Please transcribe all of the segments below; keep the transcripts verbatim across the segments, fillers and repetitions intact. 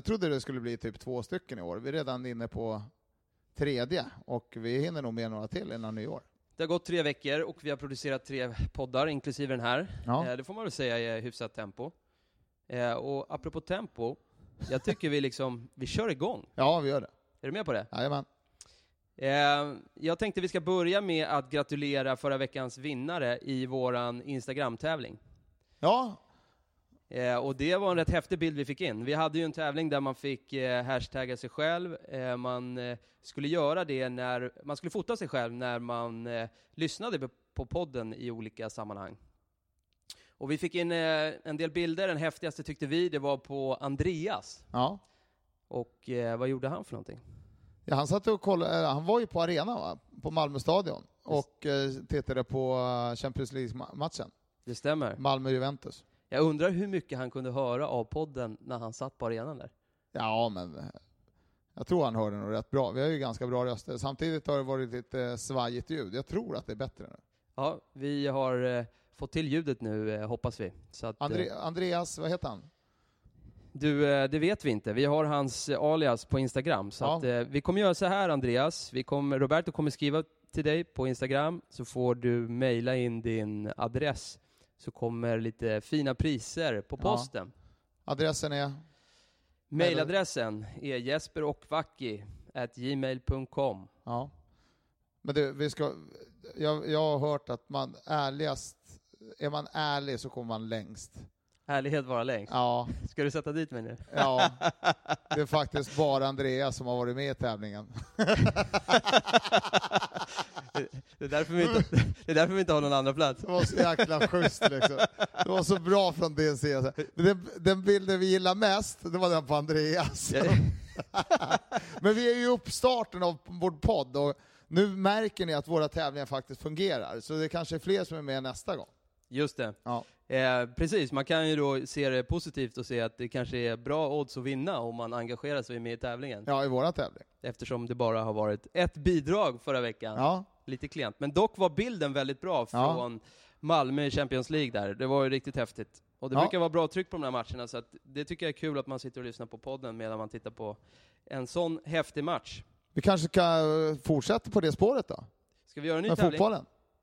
trodde det skulle bli typ två stycken i år. Vi är redan inne på tredje och vi hinner nog med några till innan nyår. Det har gått tre veckor och vi har producerat tre poddar, inklusive den här. Ja. Eh, det får man väl säga är hyfsat tempo. Eh, och apropå tempo, jag tycker vi liksom, vi kör igång. Ja, vi gör det. Är du med på det? Jajamän. Eh, jag tänkte vi ska börja med att gratulera förra veckans vinnare i våran Instagram-tävling. Ja. Eh, och det var en rätt häftig bild vi fick in. Vi hade ju en tävling där man fick eh, hashtagga sig själv. Eh, man eh, skulle göra det när man skulle fota sig själv när man eh, lyssnade på podden i olika sammanhang. Och vi fick in eh, en del bilder. Den häftigaste tyckte vi, det var på Andreas. Ja. Och eh, vad gjorde han för någonting? Ja, han satt och kollade, han var ju på arenan, va? På Malmö stadion och eh, tittade på Champions League-matchen. Det stämmer. Malmö-Juventus. Jag undrar hur mycket han kunde höra av podden när han satt på arenan där. Ja, men jag tror han hörde nog rätt bra. Vi har ju ganska bra röster. Samtidigt har det varit lite svajigt ljud. Jag tror att det är bättre nu. Ja, vi har eh, fått till ljudet nu, eh, hoppas vi. Så att, Andre- eh, Andreas, vad heter han? Du, eh, det vet vi inte. Vi har hans eh, alias på Instagram. Så Ja. att, eh, vi kommer göra så här, Andreas. Vi kommer, Roberto kommer skriva till dig på Instagram. Så får du mejla in din adress. Så kommer lite fina priser på posten. Ja. Adressen är? Mailadressen är jesperochvacki at gmail punkt com. Ja. Men du, vi ska, jag, jag har hört att man ärligast, är man ärlig så kommer man längst. Ärlighet vara längst. Ja. Ska du sätta dit mig nu? Ja. Det är faktiskt bara Andreas som har varit med i tävlingen. Det är därför vi inte, det är därför vi inte har någon andra plats. Det var så jäkla schysst liksom. Det var så bra från din sida. Den, den bilden vi gillar mest, det var den på Andreas. Men vi är ju i uppstarten av vår podd och nu märker ni att våra tävlingar faktiskt fungerar. Så det kanske är fler som är med nästa gång. Just det. Ja. Eh, precis, man kan ju då se det positivt och se att det kanske är bra odds att vinna om man engagerar sig med i tävlingen. Ja, i våra tävling. Eftersom det bara har varit ett bidrag förra veckan. Ja. Lite klent. Men dock var bilden väldigt bra från ja. Malmö i Champions League där. Det var ju riktigt häftigt. Och det ja. brukar vara bra tryck på de här matcherna, så att det tycker jag är kul att man sitter och lyssnar på podden medan man tittar på en sån häftig match. Vi kanske ska fortsätta på det spåret då? Ska vi göra en ny med tävling? Fotbollen?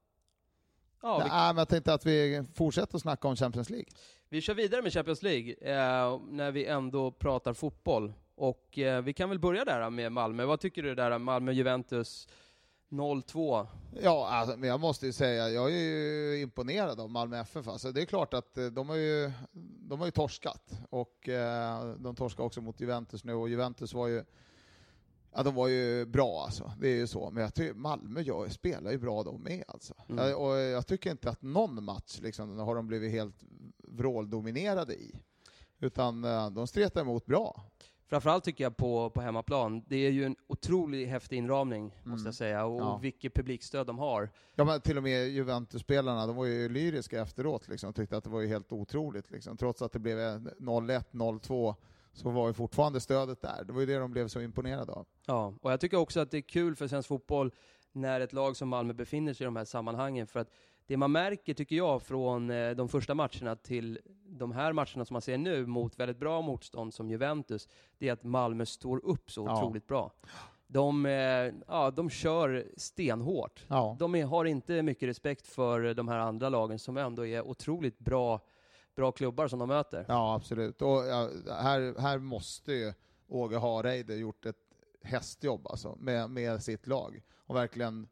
Ja, vi... Nej, men jag tänkte att vi fortsätter att snacka om Champions League. Vi kör vidare med Champions League eh, när vi ändå pratar fotboll. Och eh, vi kan väl börja där med Malmö. Vad tycker du där, Malmö-Juventus noll två? Ja, alltså, men jag måste ju säga, jag är ju imponerad av Malmö F F. Alltså, det är klart att de har ju, de har ju torskat. Och eh, de torskar också mot Juventus nu. Och Juventus var ju, ja, de var ju bra alltså. Det är ju så. Men jag tycker Malmö jag, spelar ju bra de med alltså. Mm. Jag, och jag tycker inte att någon match liksom, har de blivit helt vråldominerade i. Utan eh, de stretar emot bra. Framförallt tycker jag på, på hemmaplan. Det är ju en otroligt häftig inramning, mm. måste jag säga. Och ja. vilket publikstöd de har. Ja, men till och med Juventus-spelarna, de var ju lyriska efteråt. Liksom, tyckte att det var ju helt otroligt. Liksom. Trots att det blev noll ett noll två så var ju fortfarande stödet där. Det var ju det de blev så imponerade av. Ja, och jag tycker också att det är kul för svensk fotboll när ett lag som Malmö befinner sig i de här sammanhangen. För att det man märker, tycker jag, från de första matcherna till de här matcherna som man ser nu mot väldigt bra motstånd som Juventus, det är att Malmö står upp så ja. otroligt bra. De, ja, de kör stenhårt. Ja. De är, har inte mycket respekt för de här andra lagen som ändå är otroligt bra, bra klubbar som de möter. Ja, absolut. Och ja, här, här måste ju Åge Hareide gjort ett hästjobb alltså, med, med sitt lag. Och verkligen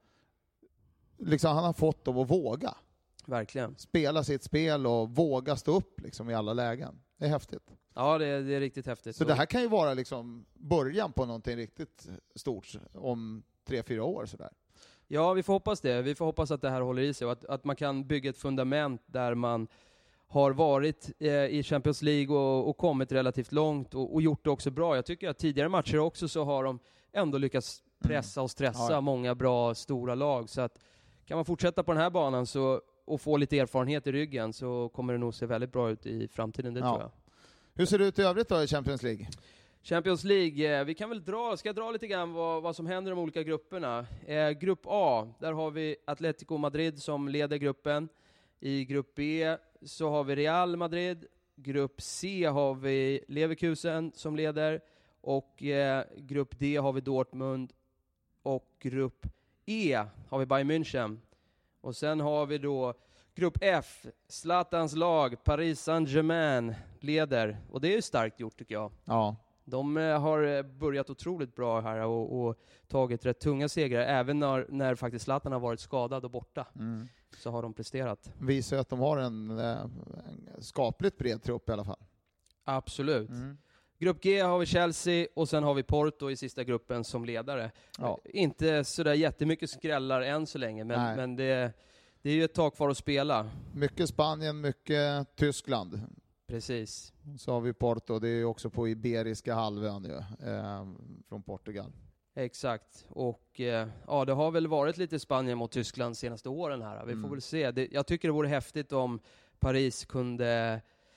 liksom, han har fått dem att våga. Verkligen. Spela sitt spel och våga stå upp liksom, i alla lägen. Det är häftigt. Ja, det är, det är riktigt häftigt. Så, så det här kan ju vara liksom början på någonting riktigt stort om tre, fyra år sådär. Ja, vi får hoppas det. Vi får hoppas att det här håller i sig och att, att man kan bygga ett fundament där man har varit eh, i Champions League och, och kommit relativt långt och, och gjort det också bra. Jag tycker att tidigare matcher också så har de ändå lyckats pressa och stressa mm. ja, ja. många bra, stora lag. Så att kan man fortsätta på den här banan så, och få lite erfarenhet i ryggen så kommer det nog se väldigt bra ut i framtiden, det ja. tror jag. Hur ser det ut i övrigt då i Champions League? Champions League, eh, vi kan väl dra, ska jag dra lite grann vad, vad som händer i de olika grupperna. Eh, grupp A, där har vi Atletico Madrid som leder gruppen. I grupp B så har vi Real Madrid, grupp C har vi Leverkusen som leder, och eh, grupp D har vi Dortmund, och grupp E har vi Bayern München. Och sen har vi då grupp F, Zlatans lag, Paris Saint-Germain leder. Och det är ju starkt gjort tycker jag. Ja. De eh, har börjat otroligt bra här och, och tagit rätt tunga segrar. Även när, när faktiskt Zlatan har varit skadad och borta. Mm. Så har de presterat. Visar att de har en, en skapligt bred trupp i alla fall. Absolut. Mm. Grupp G har vi Chelsea och sen har vi Porto i sista gruppen som ledare. Ja. Inte sådär jättemycket skrällar än så länge, men, men det, det är ju ett tag kvar att spela. Mycket Spanien, mycket Tyskland. Precis. Så har vi Porto, det är ju också på Iberiska halvön ju, eh, från Portugal. Exakt. Och eh, ja, det har väl varit lite Spanien mot Tyskland senaste åren här. Vi får Mm. väl se. Det, jag tycker det vore häftigt om Paris kunde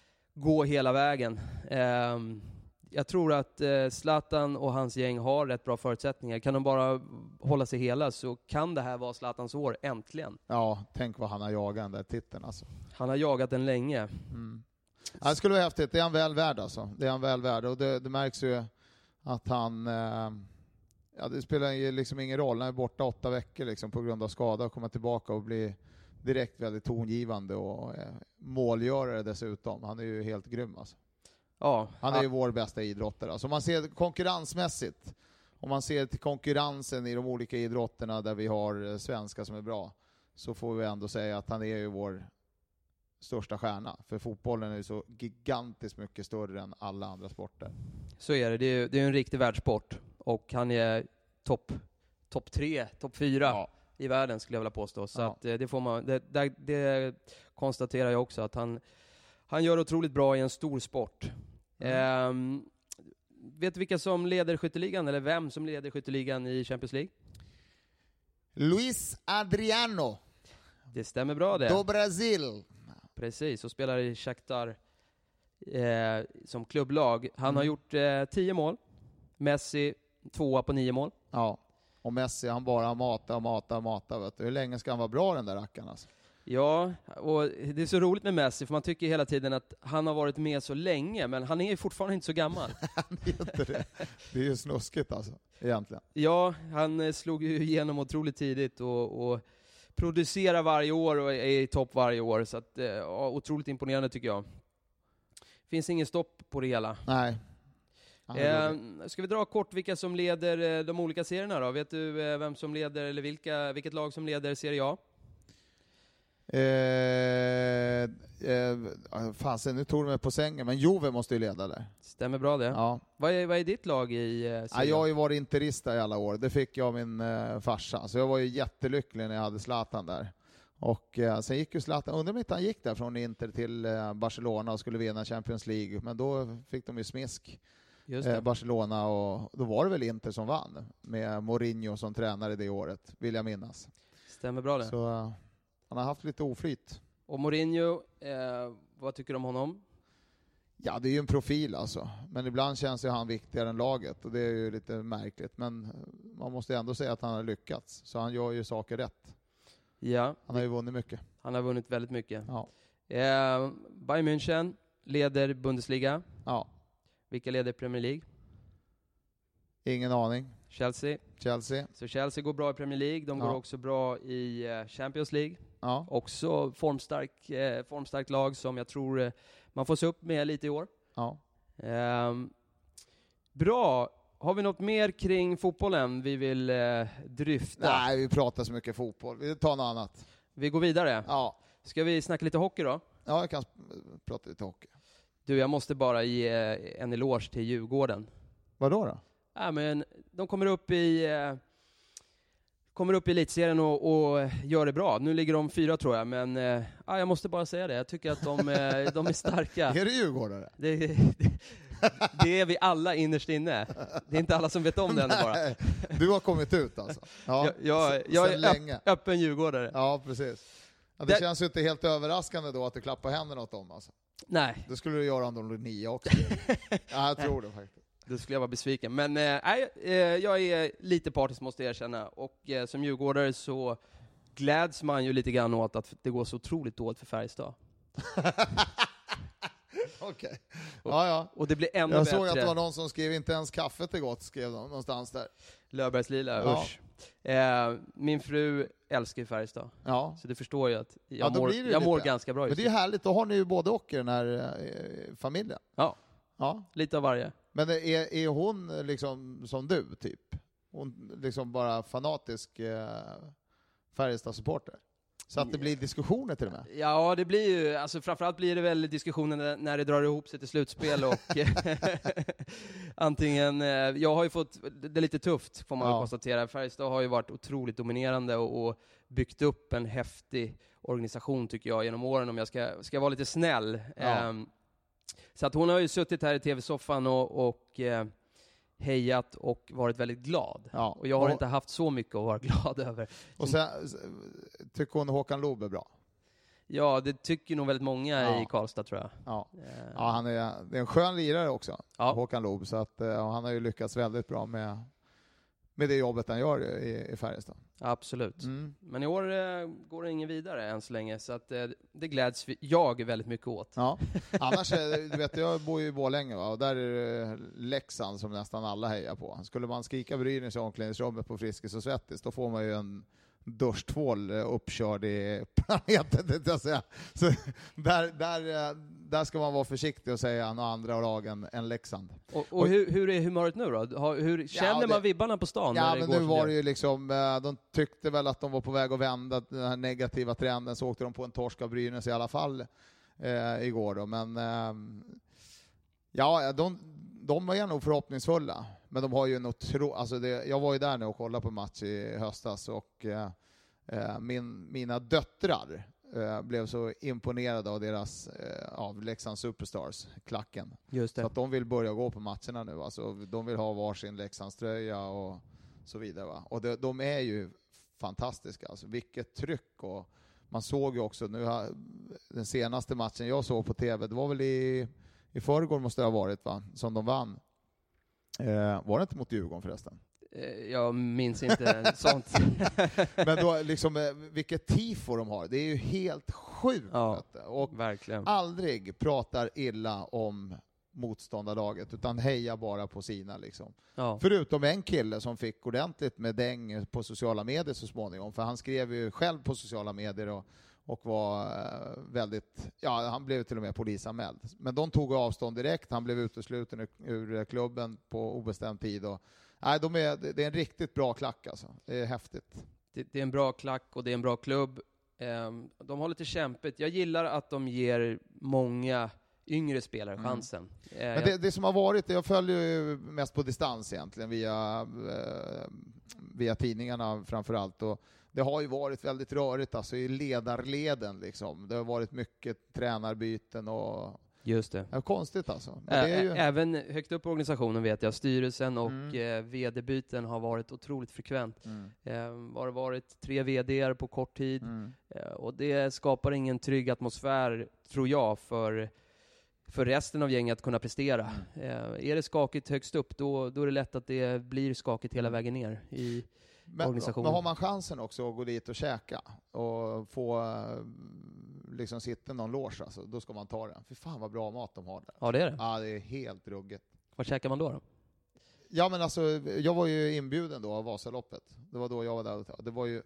gå hela vägen. Eh, jag tror att eh, Zlatan och hans gäng har rätt bra förutsättningar. Kan de bara hålla sig hela så kan det här vara Zlatans år, äntligen. Ja, tänk vad han har jagat den där titeln alltså. Han har jagat den länge. Mm. Ja, det skulle vara häftigt, det är han väl värd alltså. Det är han väl värd, och det, det märks ju att han... Eh, ja, det spelar ju liksom ingen roll, han är borta åtta veckor liksom, på grund av skada, och komma tillbaka och bli direkt väldigt tongivande och eh, målgörare dessutom. Han är ju helt grym alltså. Ja, Han är ju vår bästa idrottare. Alltså, om man ser konkurrensmässigt, om man ser till konkurrensen i de olika idrotterna där vi har svenskar som är bra, så får vi ändå säga att han är ju vår största stjärna. För fotbollen är ju så gigantiskt mycket större än alla andra sporter. så är det. Det är, det är en riktig världssport. Och han är topp top tre, topp fyra Ja. i världen skulle jag vilja påstå. Så Ja. att, eh, det, får man, det, det, det konstaterar jag också, att han, han gör otroligt bra i en stor sport. Mm. Ehm, vet du vilka som leder skytteligan, eller vem som leder skytteligan i Champions League? Luis Adriano Det stämmer bra det. do Brasil. Precis, och spelar i Shakhtar eh, som klubblag. Han Mm. har gjort eh, tio mål. Messi tvåa på nio mål. Ja. Och Messi, han bara matar, matar, matar. Vet du. Hur länge ska han vara bra, den där rackaren alltså? Ja, och det är så roligt med Messi, för man tycker hela tiden att han har varit med så länge, men han är ju fortfarande inte så gammal. Han är inte det. Det är ju snuskigt alltså, egentligen. Ja, han eh, slog ju igenom otroligt tidigt och, och producerar varje år och är i topp varje år, så att, eh, ja, otroligt imponerande tycker jag. Finns ingen stopp på det hela. Nej. Han är Eh, dålig. ska vi dra kort vilka som leder eh, de olika serierna då? Vet du eh, vem som leder, eller vilka, vilket lag som leder Serie A? Eh, eh, fasen, nu tog du mig på sängen, men Juve måste ju leda där. Stämmer bra det. Ja. Vad, är, vad är ditt lag i eh, Ja, serien? jag har ju varit interista i alla år, det fick jag av min eh, farsa, så jag var ju jättelycklig när jag hade Zlatan där. Och eh, sen gick ju Zlatan, undrar om inte han gick där från Inter till eh, Barcelona och skulle vinna Champions League, men då fick de ju smisk. Just det. Eh, Barcelona, och då var det väl Inter som vann med Mourinho som tränare det året, vill jag minnas. Stämmer bra det. Så eh, han har haft lite oflyt. Och Mourinho, eh, vad tycker du om honom? Ja, det är ju en profil alltså, men ibland känns ju han viktigare än laget, och det är ju lite märkligt, men man måste ändå säga att han har lyckats, så han gör ju saker rätt. Ja, Han har ju vunnit mycket. han har vunnit väldigt mycket. Ja. Eh, Bayern München leder Bundesliga. Ja. Vilka leder Premier League? Ingen aning. Chelsea. Chelsea. Så Chelsea går bra i Premier League. De Ja. går också bra i eh, Champions League. Ja. Också formstark, eh, formstarkt lag som jag tror eh, man får se upp med lite i år. Ja. Ehm, bra. Har vi något mer kring fotbollen vi vill eh, dryfta? Nej, vi pratar så mycket fotboll. Vi tar något annat. Vi går vidare. Ja. Ska vi snacka lite hockey då? Ja, jag kan sp- prata lite hockey. Du, jag måste bara ge eh, en eloge till Djurgården. Vadå då? Ja, men de kommer upp i eh, kommer upp i elitserien och, och gör det bra. Nu ligger de fyra tror jag, men eh, ja, jag måste bara säga det. Jag tycker att de, eh, de är starka. Är det Djurgårdare? Det, det, det är vi alla innerst inne. Det är inte alla som vet om det ännu bara. Nej, du har kommit ut alltså? Ja, Jag, jag, s- jag sedan är länge. öpp, öppen djurgårdare. Ja, precis. Ja, det Det- känns ju inte helt överraskande då att du klappar händerna åt dem alltså. Nej, Det skulle du göra om de låg nia också. Ja, jag tror det faktiskt. då skulle jag vara besviken. Men eh, nej, eh, jag är lite partisk måste jag erkänna. Och eh, som djurgårdare så gläds man ju lite grann åt att det går så otroligt dåligt för Färjestad. Okej. Ja, ja. Och det blir ännu Jag bättre. såg att det var någon som skrev inte ens kaffet är gott, skrev de någonstans där. Löfbergslila, Ja. usch. Eh, min fru älskar ju Färjestad. Ja. Så du förstår ju att jag, Ja, då mår, blir det jag mår lite. ganska bra Men just det är ju nu. härligt, då har ni ju både och i den här eh, familjen. Ja, Ja. lite av varje. Men är, är hon liksom som du, typ? Hon liksom bara fanatisk eh, Färjestad-supporter? Så att det blir diskussioner till och med? Ja, det blir ju, alltså framförallt blir det väl diskussioner när, när det drar ihop sig till slutspel och antingen, eh, jag har ju fått, det är lite tufft får man Ja. väl konstatera. Färjestad har ju varit otroligt dominerande och, och byggt upp en häftig organisation tycker jag genom åren, om jag ska, ska vara lite snäll. Ja. Ehm, så att hon har ju suttit här i tv-soffan och, och eh, hejat och varit väldigt glad. Ja. Och jag har och, inte haft så mycket att vara glad över. Och sen tycker hon Håkan Loob är bra? Ja, det tycker nog väldigt många Ja. i Karlstad tror jag. Ja. Eh, Ja, han är, det är en skön lirare också, Ja. Håkan Loob, så att eh, han har ju lyckats väldigt bra med, med det jobbet han gör i, i Färjestad. Absolut. Mm. Men i år eh, går det ingen vidare än så länge, så att, eh, det gläds vi, jag väldigt mycket åt. Ja. Annars, är- du vet, jag bor ju i Borlänge, va? Och där är det Leksand som nästan alla hejar på. Skulle man skrika Brynäs i omklädningsrummet på Friskis och Svettis, då får man ju en duschtvål eh, uppkörd i planeten, tänkte jag säga. Så där, där, eh, där ska man vara försiktig och säga några andra lag än, än Leksand. Och, och hur, hur är humöret nu då? Har, hur, känner det- man vibbarna på stan? Ja, när det men går nu som var det det ju liksom, eh, de tyckte väl att de var på väg att vända den här negativa trenden, så åkte de på en torsk av Brynäs i alla fall eh, igår då, men eh, ja, de, de är nog förhoppningsfulla, men de har ju en otro, alltså det, jag var ju där nu och kollade på match i höstas och eh, eh, min, mina döttrar eh, blev så imponerade av deras eh, av Leksand Superstars, klacken. Just Så det. att de vill börja gå på matcherna nu. Alltså, de vill ha varsin Leksandströja och så vidare. Va? Och de, de är ju fantastiska. Alltså, vilket tryck. Och man såg ju också, nu har, den senaste matchen jag såg på tv, det var väl i, i förrgår måste det ha varit, va? Som de vann. Eh, var det inte mot Djurgården förresten? Eh, Jag minns inte sånt. Men då, liksom, eh, vilket tifo de har. Det är ju helt sjukt. Ja. vet du. Och Verkligen. aldrig pratar illa om motståndarlaget, utan hejar bara på sina liksom. Ja. Förutom en kille som fick ordentligt med däng på sociala medier så småningom, för han skrev ju själv på sociala medier och, och var eh, väldigt, ja, han blev till och med polisanmäld. Men de tog avstånd direkt, han blev utesluten ur, ur klubben på obestämd tid. Och, nej, de är, det är en riktigt bra klack alltså. Det är häftigt. Det, det är en bra klack och det är en bra klubb. Ehm, de har lite kämpigt. Jag gillar att de ger många yngre spelare Mm. chansen. Eh, Men jag- det, det som har varit, jag följer ju mest på distans egentligen via, eh, via tidningarna framförallt, och det har ju varit väldigt rörigt alltså i ledarleden liksom. Det har varit mycket tränarbyten och Just det. ja, konstigt alltså. Men det är ju, Ä- Även högt upp i organisationen vet jag, styrelsen och Mm. eh, vd-byten har varit otroligt frekvent. mm, Eh, har det varit tre vd:ar på kort tid mm, eh, och det skapar ingen trygg atmosfär, tror jag, för, för resten av gänget att kunna prestera. Mm. Eh, är det skakigt högst upp, då, då är det lätt att det blir skakigt hela vägen ner i men, organisationen. men har man chansen också att gå dit och käka och få eh, liksom sitta i någon loge, alltså, då ska man ta den. För fan vad bra mat de har där. Ja, det är det. Ja, det är helt ruggigt. Vad käkar man då? då? Ja, men alltså, jag var ju inbjuden då av Vasaloppet. Det var då jag var där. Det var ju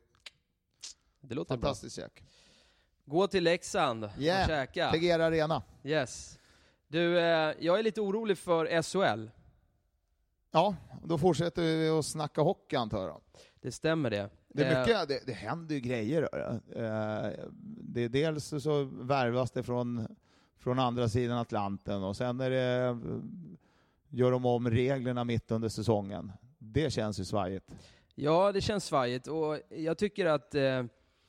Det låter bra. fantastiskt käk. Gå till Leksand Yeah. och käka. Tegera Arena. Yes. Du, eh, jag är lite orolig för S H L. Ja, då fortsätter vi att snacka hockey antar jag. Det stämmer det. Det, är Eh, mycket, det, det händer ju grejer. Eh, Det är dels så värvas det från, från andra sidan Atlanten, och sen är det, gör de om reglerna mitt under säsongen. Det känns ju svajigt. Ja, det känns svajigt och jag tycker att eh,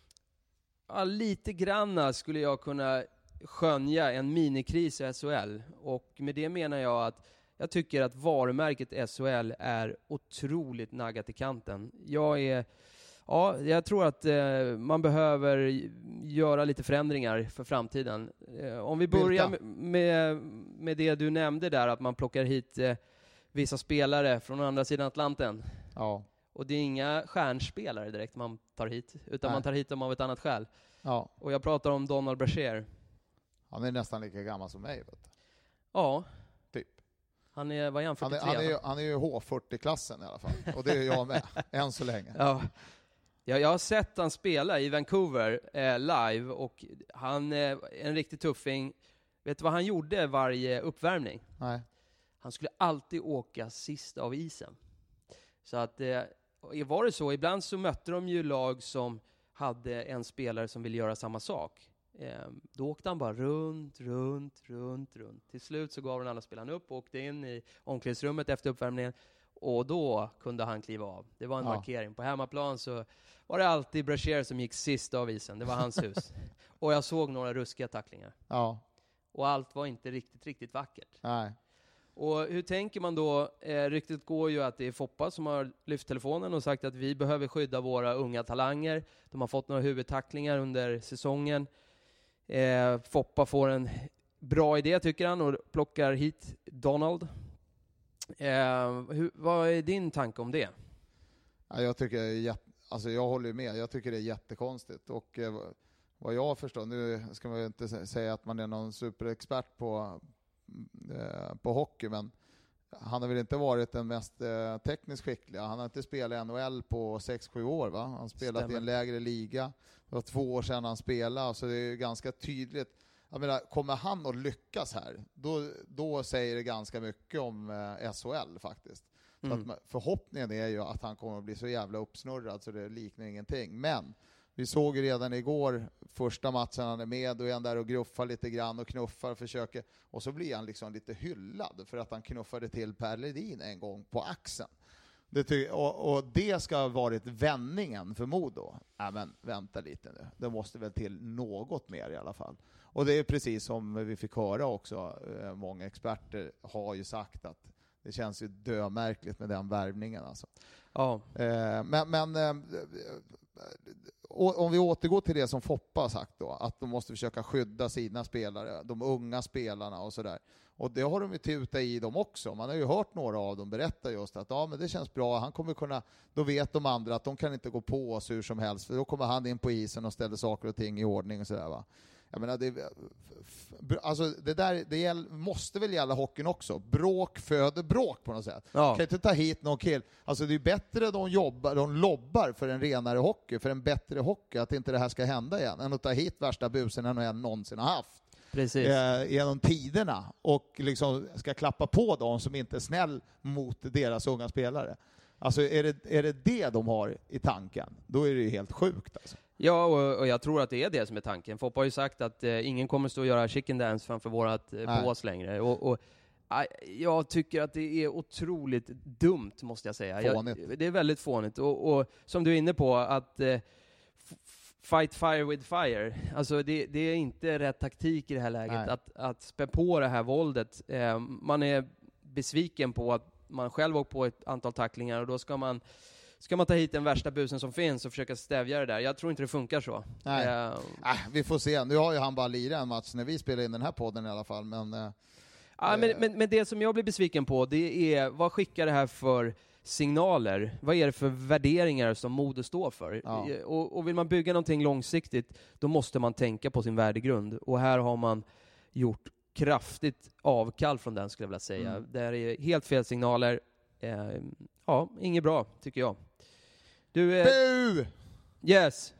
ja, lite granna skulle jag kunna skönja en minikris i S H L. Och med det menar jag att jag tycker att varumärket S H L är otroligt naggat i kanten. Jag är, ja, jag tror att eh, man behöver göra lite förändringar för framtiden. Eh, om vi börjar Vilka? med, med, med det du nämnde där, att man plockar hit eh, vissa spelare från andra sidan Atlanten. Ja. Och det är inga stjärnspelare direkt man tar hit, utan Nej. man tar hit dem av ett annat skäl. Ja. Och jag pratar om Donald Brashear. Han är nästan lika gammal som mig. Vet du. Ja. Typ. Han är, vad är han, Han fyrtiotre? är, han är, ju, han är ju H fyrtio-klassen i alla fall. Och det är jag med, än så länge. Ja. Ja, jag har sett han spela i Vancouver eh, live, och han är eh, en riktigt tuffing. Vet du vad han gjorde varje uppvärmning? Nej. Han skulle alltid åka sist av isen. Så att, eh, var det så, ibland så mötte de ju lag som hade en spelare som ville göra samma sak. Eh, då åkte han bara runt, runt, runt, runt. Till slut så gav den andra spelaren upp och åkte in i omklädningsrummet efter uppvärmningen. Och då kunde han kliva av. Det var en Ja. markering. På hemmaplan så var det alltid Brashear som gick sist av isen. Det var hans hus. Och jag såg några ruskiga tacklingar. Ja. Och allt var inte riktigt, riktigt vackert. Nej. Och hur tänker man då? Eh, ryktet går ju att det är Foppa som har lyft telefonen och sagt att vi behöver skydda våra unga talanger. De har fått några huvudtacklingar under säsongen. Eh, Foppa får en bra idé, tycker han, och plockar hit Donald. Eh, hur, vad är din tanke om det? Ja, jag tycker det är jätte, alltså jag håller ju med. Jag tycker det är jättekonstigt. Och eh, vad jag förstår, nu ska man ju inte säga att man är någon superexpert på, eh, på hockey, men han har väl inte varit den mest eh, tekniskt skickliga. Han har inte spelat i N H L på sex sju år, va? Han har spelat Stämmer. i en lägre liga. Det var två år sedan han spelade, så det är ju ganska tydligt. Jag menar, kommer han att lyckas här, då, då säger det ganska mycket om eh, S H L faktiskt. Mm. Så att, förhoppningen är ju att han kommer att bli så jävla uppsnurrad så det liknar ingenting. Men vi såg ju redan igår första matchen han är med, och är han där och gruffar lite grann och knuffar och försöker, och så blir han liksom lite hyllad för att han knuffade till Per Ledin en gång på axeln. Det ty- och, och det ska ha varit vändningen för Modo. Ja, men vänta lite nu. Det måste väl till något mer i alla fall. Och det är precis som vi fick höra också. Eh, många experter har ju sagt att det känns ju dömärkligt med den värvningen. Alltså. Ja. Eh, men men eh, om vi återgår till det som Foppa har sagt då, att de måste försöka skydda sina spelare, de unga spelarna och sådär. Och det har de ju tutat i dem också. Man har ju hört några av dem berätta just att ja, men det känns bra, han kommer kunna, då vet de andra att de kan inte gå på oss hur som helst, för då kommer han in på isen och ställer saker och ting i ordning och sådär, va. Jag menar, det, alltså det där det gäll, måste väl gälla hockeyn också. Bråk föder bråk på något sätt. Ja. Kan inte ta hit någon kill. Alltså det är bättre de jobbar, de lobbar för en renare hockey, för en bättre hockey, att inte det här ska hända igen, än att ta hit värsta busen än en någonsin har haft. Precis. Eh, genom tiderna, och liksom ska klappa på dem som inte är snäll mot deras unga spelare. Alltså är det, är det det de har i tanken, då är det ju helt sjukt alltså. Ja, och, och jag tror att det är det som är tanken. Foppa har ju sagt att eh, ingen kommer stå och göra chicken dance framför vårat eh, bås längre. Och, och äh, jag tycker att det är otroligt dumt, måste jag säga. Fånigt. Jag, det är väldigt fånigt. Och, och som du är inne på, att eh, fight fire with fire. Alltså det, det är inte rätt taktik i det här läget. Att, att spä på det här våldet. Eh, man är besviken på att man själv åkt på ett antal tacklingar, och då ska man Ska man ta hit den värsta busen som finns och försöka stävja det där? Jag tror inte det funkar så. Nej. Uh, äh, vi får se. Nu har ju han bara lirat en match när vi spelar in den här podden i alla fall. Men, uh, ja, men, men, men det som jag blir besviken på, det är vad skickar det här för signaler? Vad är det för värderingar som Modo står för? Ja. Och, och vill man bygga någonting långsiktigt, då måste man tänka på sin värdegrund. Och här har man gjort kraftigt avkall från den, skulle jag vilja säga. Mm. Det här är helt fel signaler. Uh, ja, inget bra, tycker jag. Du, eh, Bu! Yes.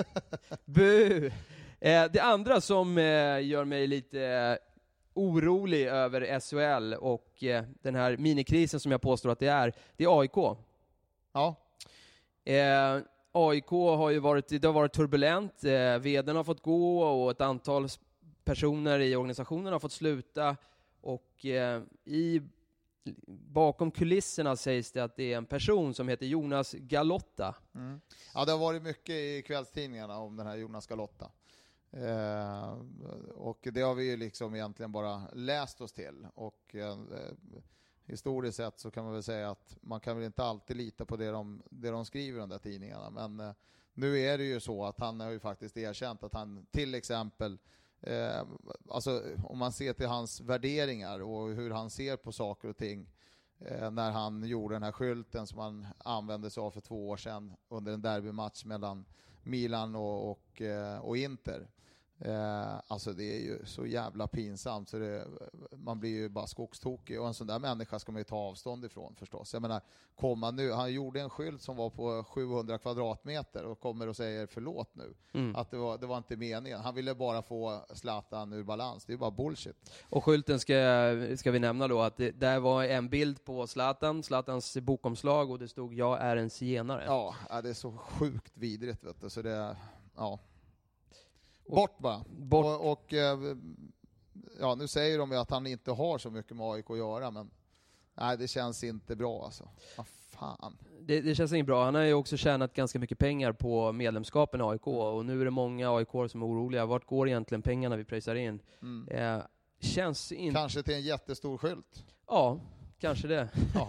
Bu! Eh, det andra som eh, gör mig lite eh, orolig över S H L och eh, den här minikrisen som jag påstår att det är, det är A I K. Ja. Eh, A I K har ju varit, det har varit turbulent. Eh, vdn har fått gå och ett antal personer i organisationen har fått sluta. Och eh, i bakom kulisserna sägs det att det är en person som heter Jonas Galotta. Mm. Ja, det har varit mycket i kvällstidningarna om den här Jonas Galotta. Eh, och det har vi ju liksom egentligen bara läst oss till. Och eh, historiskt sett så kan man väl säga att man kan väl inte alltid lita på det de, det de skriver i de där tidningarna. Men eh, nu är det ju så att han har ju faktiskt erkänt att han till exempel Eh, alltså om man ser till hans värderingar och hur han ser på saker och ting, eh, när han gjorde den här skylten som han använde sig av för två år sedan under en derbymatch mellan Milan och, och, eh, och Inter, Eh, alltså det är ju så jävla pinsamt så det, man blir ju bara skogstokig, och en sån där människa ska man ju ta avstånd ifrån förstås. Jag menar, komma nu, han gjorde en skylt som var på sjuhundra kvadratmeter och kommer och säger förlåt nu. Mm. Att det var, det var inte meningen. Han ville bara få Zlatan ur balans. Det är bara bullshit. Och skylten ska, ska vi nämna då att det där var en bild på Zlatan, Zlatans bokomslag, och det stod jag är en zigenare. Ja, det är så sjukt vidrigt vet du. Så det, ja. Bort bara. Bort. Och, och ja, nu säger de ju att han inte har så mycket med A I K att göra, men nej, det känns inte bra alltså. Vad fan. Det, det känns inte bra. Han har ju också tjänat ganska mycket pengar på medlemskapen i A I K, och nu är det många A I K som är oroliga. Vart går egentligen pengarna vi pröjsar in? Mm. Eh, känns in... Kanske till en jättestor skylt. Ja, kanske det. Ja.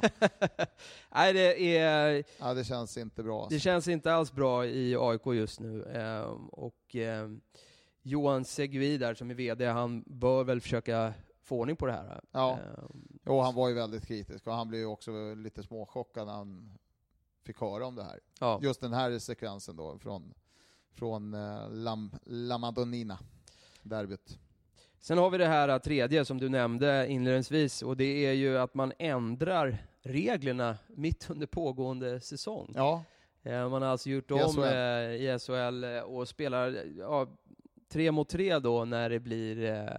Nej, det är... Ja, det känns inte bra. Alltså. Det känns inte alls bra i A I K just nu. Eh, och eh, Johan Segui där som är vd, han bör väl försöka få ordning på det här. Ja, eh, jo, han var ju väldigt kritisk, och han blev ju också lite småchockad när han fick höra om det här. Ja. Just den här sekvensen då från, från eh, Lam, La Madonnina, derbyt. Sen har vi det här tredje som du nämnde inledningsvis, och det är ju att man ändrar reglerna mitt under pågående säsong. Ja. Man har alltså gjort om S H L. i S H L och spelar ja, tre mot tre då när det blir,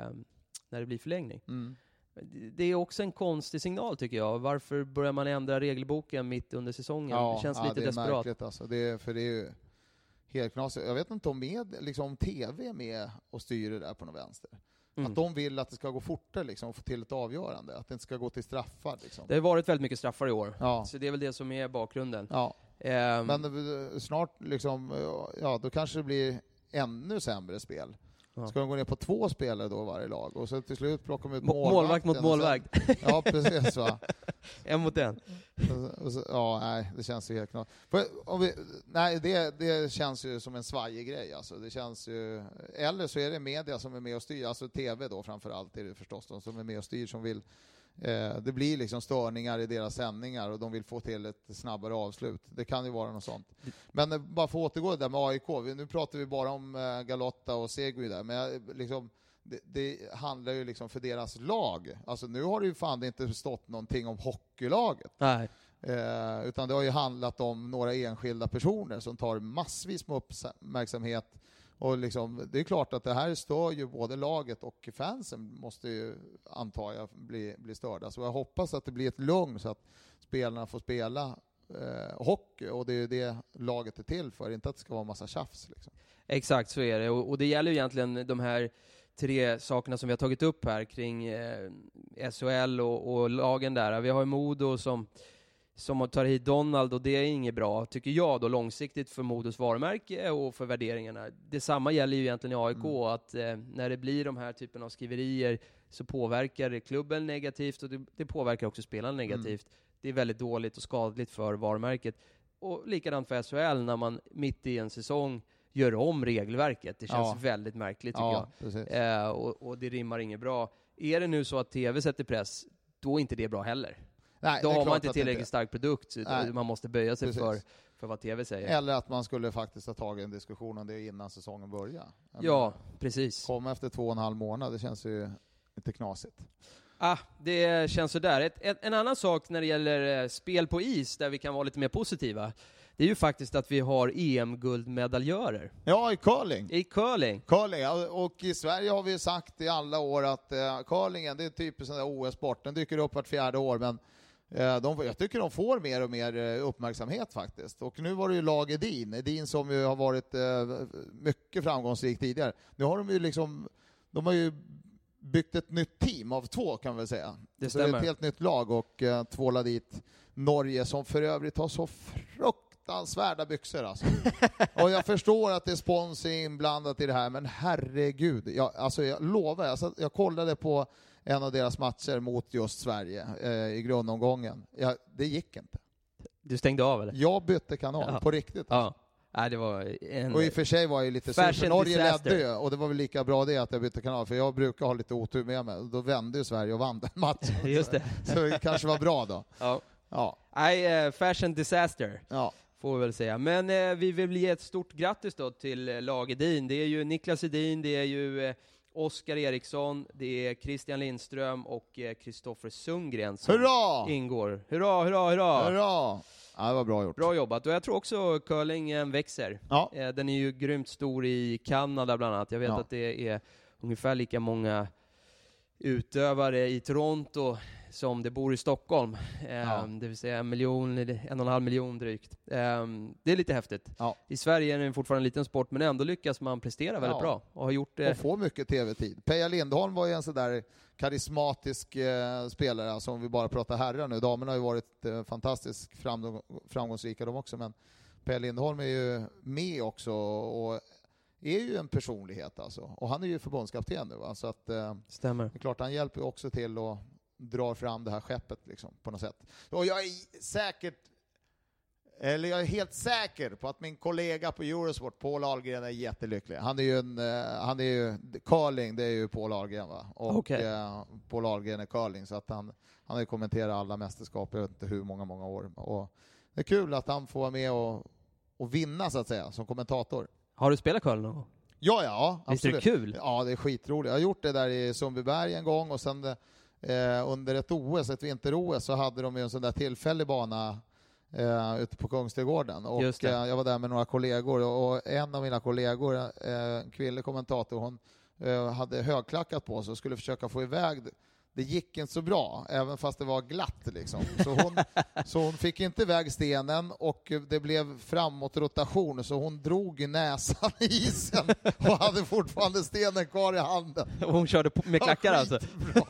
när det blir förlängning. Mm. Det är också en konstig signal tycker jag. Varför börjar man ändra regelboken mitt under säsongen? Ja, det känns ja, lite det är desperat. Märkligt alltså. Det är, för det är ju helt knasigt. Jag vet inte om med, liksom, T V är med och styr det där på något vänster. Mm. Att de vill att det ska gå fortare liksom, och få till ett avgörande. Att det inte ska gå till straffar. Liksom. Det har varit väldigt mycket straffar i år. Ja. Så det är väl det som är bakgrunden. Ja. Um, Men snart, liksom, ja, då kanske det blir ännu sämre spel. Ja. Ska de gå ner på två spelare då varje lag? Och så till slut plockar de ut målvakt. Målvakt mot målvakt. Sen, ja, precis va. En mot en. Och så, ja, nej, det känns ju helt klart. Om vi, nej, det, det känns ju som en svajig grej. Alltså. Det känns ju, eller så är det media som är med och styr, alltså T V då framförallt är det förstås de som är med och styr som vill. Eh, det blir liksom störningar i deras sändningar och de vill få till ett snabbare avslut. Det kan ju vara något sånt. Men eh, bara för att återgå där med A I K. Vi, nu pratar vi bara om eh, Galotta och Segui där. Men eh, liksom, det, det handlar ju liksom för deras lag. Alltså nu har det ju fan inte stått någonting om hockeylaget. Nej. Eh, utan det har ju handlat om några enskilda personer som tar massvis med uppmärksamhet. Och liksom, det är klart att det här stör ju både laget och fansen måste ju, antar jag, bli, bli störda. Så jag hoppas att det blir ett lugn så att spelarna får spela eh, hockey, och det är ju det laget är till för, inte att det ska vara en massa tjafs. Liksom. Exakt, så är det. Och, och det gäller ju egentligen de här tre sakerna som vi har tagit upp här kring eh, S H L och, och lagen där. Vi har ju Modo som som tar hit Donald, och det är inget bra, tycker jag då, långsiktigt för Modos varumärke och för värderingarna. Detsamma gäller ju egentligen i A I K, mm. att eh, när det blir de här typen av skriverier så påverkar det klubben negativt, och det, det påverkar också spelarna negativt. Mm. Det är väldigt dåligt och skadligt för varumärket. Och likadant för S H L när man mitt i en säsong gör om regelverket. Det känns ja. väldigt märkligt tycker ja, jag. Eh, och, och det rimmar inget bra. Är det nu så att T V sätter press, då är inte det bra heller. Nej, då har man inte tillräckligt inte. stark produkt. Nej. Man måste böja sig för, för vad T V säger. Eller att man skulle faktiskt ha tagit en diskussion om det innan säsongen börjar. Ja, precis. Komma efter två och en halv månad, det känns ju inte knasigt. Ah, det känns så där. Ett, ett, en annan sak när det gäller eh, spel på is, där vi kan vara lite mer positiva, det är ju faktiskt att vi har E M-guldmedaljörer. Ja, i curling. I curling. Curling, ja, och i Sverige har vi sagt i alla år att eh, curlingen, det är typiskt sån där O S-sport. Den dyker upp vart fjärde år, men eh, de, jag tycker de får mer och mer eh, uppmärksamhet faktiskt. Och nu var det ju lag Edin, Edin som ju har varit eh, mycket framgångsrik tidigare. Nu har de ju liksom, de har ju byggt ett nytt team av två, kan man väl säga. Det så det är ett helt nytt lag, och eh, tvåla dit Norge, som för övrigt har så fruktansvärda byxor alltså. Och jag förstår att det är sponsring inblandat i det här, men herregud, jag, alltså jag lovar, jag, jag kollade på en av deras matcher mot just Sverige eh, i grundomgången. Jag, det gick inte. Du stängde av eller? Jag bytte kanal, ja. På riktigt. Ja. Nej, det var en och i och för sig var jag lite sur, för Norge ledde ju, och det var väl lika bra det att jag bytte kanal, för jag brukar ha lite otur med mig. Då vände ju Sverige och vann den matchen. Just det. Så det kanske var bra då. Ja. Ja. Nej, uh, fashion disaster. Ja. får vi väl säga. Men eh, vi vill ge ett stort grattis då till eh, Lag Edin. Det är ju Niklas Edin, det är ju eh, Oskar Eriksson, det är Christian Lindström och Kristoffer eh, Sundgren som hurra! ingår. Hurra, hurra, hurra! Hurra! Ja, det var bra gjort. Bra jobbat. Och jag tror också curlingen växer. Ja. Eh, den är ju grymt stor i Kanada bland annat. Jag vet Ja. att det är ungefär lika många utövare i Toronto som det bor i Stockholm. Eh, Ja. Det vill säga en miljon, en och en halv miljon drygt. Eh, det är lite häftigt. Ja. I Sverige är det fortfarande en liten sport, men ändå lyckas man prestera väldigt Ja. bra. Och har gjort det. Och få mycket tv-tid. Peja Lindholm var ju en sådär karismatisk eh, spelare, alltså om vi bara pratar herrar nu. Damerna har ju varit eh, fantastiskt framgång, framgångsrika de också, men Peja Lindholm är ju med också och är ju en personlighet alltså. Och han är ju förbundskapten nu, va? Så att eh, Stämmer. det är klart han hjälper också till att dra fram det här skeppet liksom, på något sätt. Och jag är säkert Eller jag är helt säker på att min kollega på Eurosport, Paul Ahlgren, är jättelycklig. Han är ju en, han är ju, curling, det är ju Paul Ahlgren, va? Och Okay. eh, Paul Ahlgren är curling, så att han, han har ju kommenterat alla mästerskap, jag vet inte hur många, många år. Och det är kul att han får vara med och, och vinna, så att säga, som kommentator. Har du spelat curling någon gång? Ja, ja, Visst är det absolut. kul? Ja, det är skitroligt. Jag har gjort det där i Sundbyberg en gång, och sen eh, under ett O S, ett vinter-O S, så hade de ju en sån där tillfällig bana Uh, ute på Kungsträdgården, och uh, jag var där med några kollegor, och, och en av mina kollegor, uh, en kvinnlig kommentator, hon uh, hade högklackat på sig och skulle försöka få iväg det. Det gick inte så bra, även fast det var glatt liksom. Så hon, så hon fick inte iväg stenen, och det blev framåt rotation, så hon drog i näsan i isen och hade fortfarande stenen kvar i handen. Hon körde på med klackar ja, alltså?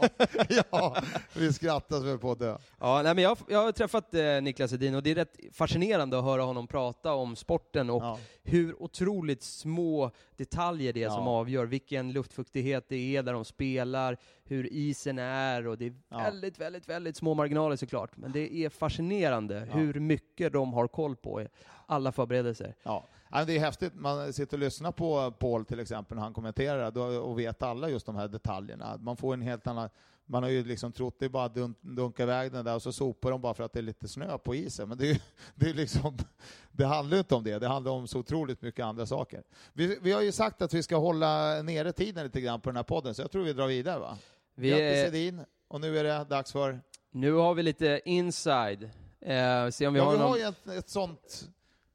Ja, vi skrattade på det. Ja, nej, men jag, jag har träffat eh, Niklas Edin, och det är rätt fascinerande att höra honom prata om sporten och Ja. hur otroligt små detaljer det är Ja. som avgör vilken luftfuktighet det är där de spelar, hur isen är, och det är Ja. väldigt, väldigt, väldigt små marginaler såklart. Men det är fascinerande Ja. hur mycket de har koll på i alla förberedelser. Ja. Ja, det är häftigt. Man sitter och lyssnar på Paul till exempel när han kommenterar då, och vet alla just de här detaljerna. Man får en helt annan... Man har ju liksom trott det är bara att dun, dunka iväg den där, och så sopar de bara för att det är lite snö på isen. Men det, är, det, är liksom, det handlar inte om det. Det handlar om så otroligt mycket andra saker. Vi, vi har ju sagt att vi ska hålla nere tiden lite grann på den här podden, så jag tror vi drar vidare, va? Vi Grattis är, Edin, och nu är det dags för... nu har vi lite inside. Eh, se om vi ja, har vi någon... har ju ett, ett sånt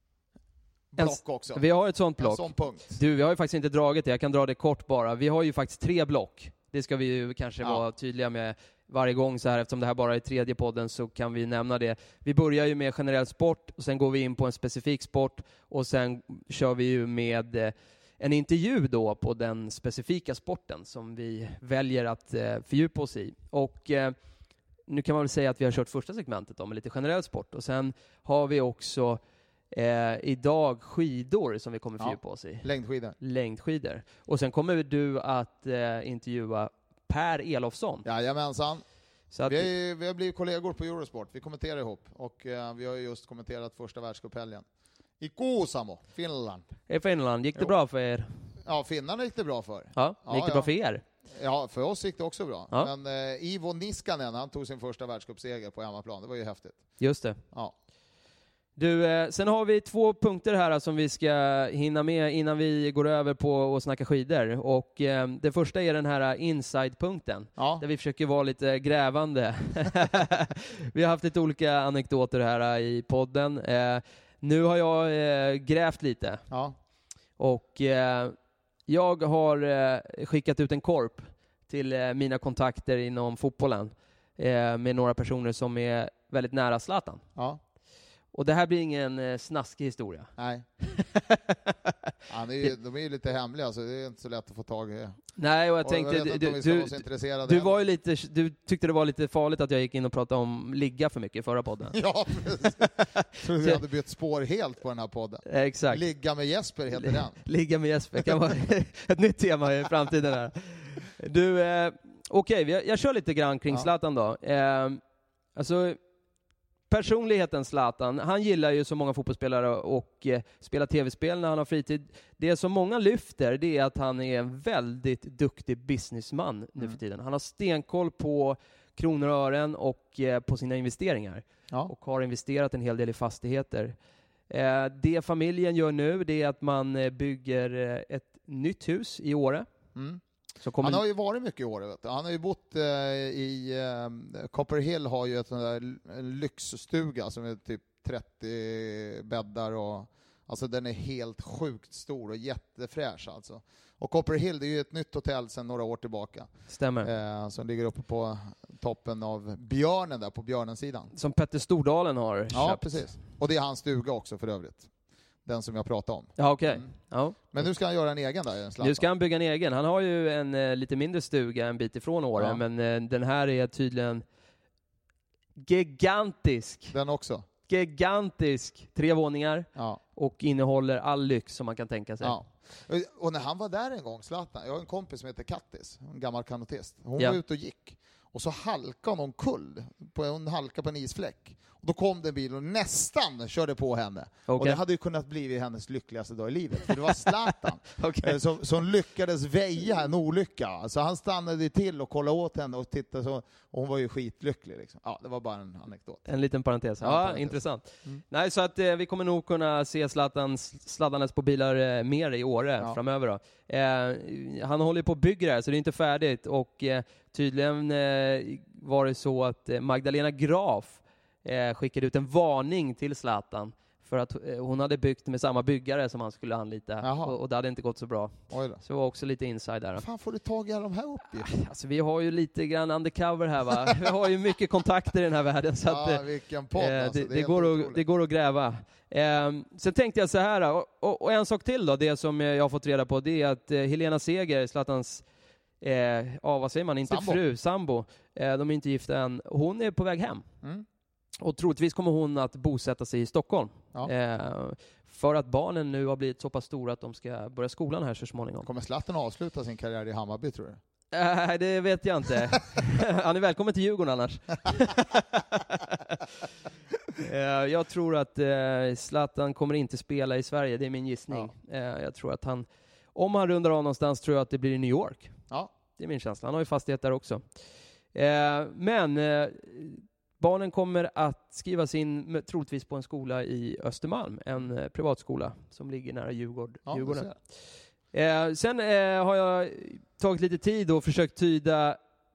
block också. Vi har ett sånt En block. sån punkt. Du, vi har ju faktiskt inte dragit det. Jag kan dra det kort bara. Vi har ju faktiskt tre block. Det ska vi ju kanske Ja. vara tydliga med varje gång så här, eftersom det här bara är tredje podden, så kan vi nämna det. Vi börjar ju med generell sport, och sen går vi in på en specifik sport, och sen kör vi ju med eh, en intervju då på den specifika sporten som vi väljer att eh, fördjupa oss i. Och eh, nu kan man väl säga att vi har kört första segmentet då med lite generell sport, och sen har vi också Eh, idag skidor som vi kommer Ja. fördjupa oss i. Längdskidor. Längdskidor. Och sen kommer du att eh, intervjua Per Elofsson. Jajamensan. Så att, Vi, är, ju- vi har blivit kollegor på Eurosport. Vi kommenterar ihop. Och eh, vi har ju just kommenterat första världscuphelgen i Kuusamo, Finland. i Finland, gick det Jo. bra för er? Ja, finnarna gick det bra för. Ja, Ja, gick det ja. bra för er? Ja, för oss gick det också bra. Ja. Men eh, Ivo Niskanen, han tog sin första världscupseger på hemmaplan. Det var ju häftigt. Just det. Ja. Du, eh, sen har vi två punkter här som vi ska hinna med innan vi går över på att snacka skidor. Och eh, det första är den här inside-punkten. Ja. Där vi försöker vara lite grävande. Vi har haft lite olika anekdoter här i podden. Eh, nu har jag eh, grävt lite. Ja. Och eh, jag har eh, skickat ut en korp till eh, mina kontakter inom fotbollen. Eh, med några personer som är väldigt nära Zlatan. Ja. Och det här blir ingen eh, snaskig historia. Nej. Ja, det är ju, de är ju lite hemliga, så det är inte så lätt att få tag i. Nej, och jag Och tänkte... jag vet inte Du, om vi ska du, vara så intresserade du, än. var ju lite, du tyckte det var lite farligt att jag gick in och pratade om ligga för mycket i förra podden. Ja, precis. Så vi hade bytt spår helt på den här podden. Eh, Exakt. Ligga med Jesper heter den. Ligga med Jesper kan vara ett nytt tema i framtiden här. Du, eh, okej, okay, jag kör lite grann kring Ja. Zlatan då. Eh, alltså, personligheten Zlatan, han gillar ju som många fotbollsspelare och eh, spela tv-spel när han har fritid. Det som många lyfter, det är att han är en väldigt duktig businessman nu Mm. för tiden. Han har stenkoll på kronor och ören och eh, på sina investeringar. Ja. Och har investerat en hel del i fastigheter. Eh, det familjen gör nu, det är att man eh, bygger eh, ett nytt hus i Åre. Mm. Så kommer... Han har ju varit mycket i Åre, vet du. Han har ju bott eh, i eh, Copperhill, har ju ett sån där, en lyxstuga som är typ trettio bäddar och alltså den är helt sjukt stor och jättefräsch alltså. Och Copperhill, det är ju ett nytt hotell sedan några år tillbaka. Stämmer. Eh, som ligger uppe på toppen av Björnen där, på Björnensidan. Som Petter Stordalen har köpt. Ja, precis. Och det är hans stuga också för övrigt. Den som jag pratade om. Ja, okej. Okay. Mm. Ja. Men nu ska han göra en egen där, en Zlatan. Nu ska han bygga en egen. Han har ju en eh, lite mindre stuga en bit ifrån Åre, Ja. men eh, den här är tydligen gigantisk. Den också. Gigantisk. Tre våningar. Ja. Och innehåller all lyx som man kan tänka sig. Ja. Och när han var där en gång, Zlatan, jag har en kompis som heter Kattis, en gammal kanotist. Hon Ja. var ute och gick. Och så halkade hon omkull. På, hon halkade på en isfläck. Och då kom det en bil och nästan körde på henne. Okay. Och det hade ju kunnat bli hennes lyckligaste dag i livet. För det var Zlatan okay. som, som lyckades väja en olycka. Alltså han stannade till och kollade åt henne och tittade så. Och hon var ju skitlycklig. Liksom. Ja, det var bara en anekdot. En liten parentes. Ja, ja parentes. Intressant. Mm. Nej, så att eh, vi kommer nog kunna se Zlatan sladdandes på bilar eh, mer i Åre ja. framöver då. Eh, han håller på att bygga det här, så det är inte färdigt. Och eh, tydligen eh, var det så att eh, Magdalena Graf eh, skickade ut en varning till Zlatan för att eh, hon hade byggt med samma byggare som han skulle anlita. Och, och det hade inte gått så bra. Oj då. Så det var också lite inside där. Fan, får du tag i alla de här uppgifterna? Alltså vi har ju lite grann undercover här va. Vi har ju mycket kontakter i den här världen. Så ja, att, vilken podd eh, alltså. det, det, det, går att, det går att gräva. Eh, sen tänkte jag så här, och, och, och en sak till då, det som jag har fått reda på, det är att eh, Helena Seger, Zlatans, eh, ja vad säger man, inte sambo. fru, sambo, eh, de är inte gifta än, hon är på väg hem. Mm. Och troligtvis kommer hon att bosätta sig i Stockholm. Ja. Eh, för att barnen nu har blivit så pass stora att de ska börja skolan här så småningom. Kommer Zlatan avsluta sin karriär i Hammarby, tror du? Nej, äh, det vet jag inte. Han är välkommen till Djurgården annars. uh, jag tror att uh, Zlatan kommer inte spela i Sverige, det är min gissning. Ja. Uh, jag tror att han, om han rundar av någonstans, tror jag att det blir i New York. Ja. Det är min känsla. Han har ju fastighet där också. Uh, men uh, barnen kommer att skrivas in troligtvis på en skola i Östermalm, en uh, privatskola som ligger nära Djurgård, Ja, Djurgården. Eh, sen eh, har jag tagit lite tid och försökt tyda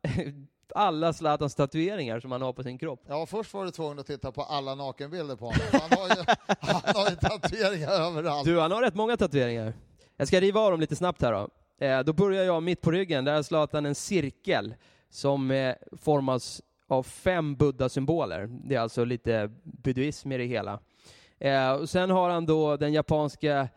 alla Zlatans tatueringar som han har på sin kropp. Ja, först var du tvungen att titta på alla nakenbilder på honom. Han har ju, han har ju tatueringar överallt. Du, han har rätt många tatueringar. Jag ska riva av dem lite snabbt här då. Eh, då börjar jag mitt på ryggen. Där har Zlatan en cirkel som eh, formas av fem buddha-symboler. Det är alltså lite buddhism i det hela. Eh, och sen har han då den japanska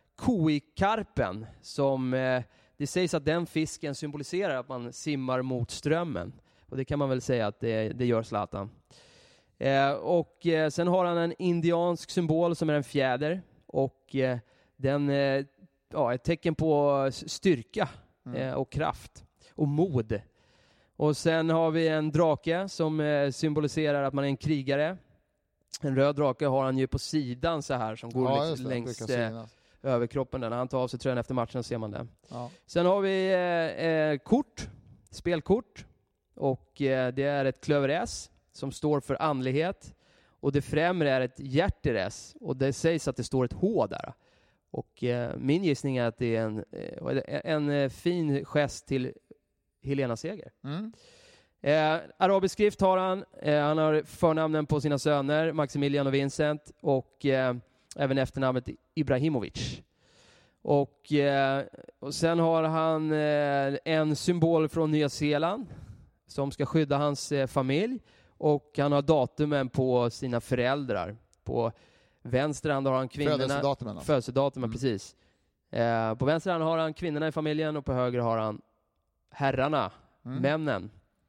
Koi-karpen som eh, det sägs att den fisken symboliserar att man simmar mot strömmen. Och det kan man väl säga att det, det gör Zlatan. Eh, och eh, sen har han en indiansk symbol som är en fjäder. Och eh, den eh, ja, ett tecken på styrka mm. eh, och kraft och mod. Och sen har vi en drake som eh, symboliserar att man är en krigare. En röd drake har han ju på sidan så här som går ja, längs, det, längs eh, överkroppen. Där. När han tar av sig tröjan efter matchen ser man det. Ja. Sen har vi eh, eh, kort, spelkort. Och eh, det är ett klöver S som står för andlighet. Och det främre är ett hjärteres. Och det sägs att det står ett H där. Och eh, min gissning är att det är en, eh, en eh, fin gest till Helena Seger. Mm. Eh, arabisk skrift har han. Eh, han har förnamnen på sina söner, Maximilian och Vincent. Och eh, även efternamnet Ibrahimovic. Och, eh, och sen har han eh, en symbol från Nya Zeeland som ska skydda hans eh, familj. Och han har datumen på sina föräldrar. På vänster hand har han kvinnorna. Födelsedatumen. Alltså. Födelsedatumen, mm. precis. Eh, på vänster hand har han kvinnorna i familjen och på höger har han herrarna, mm. männen.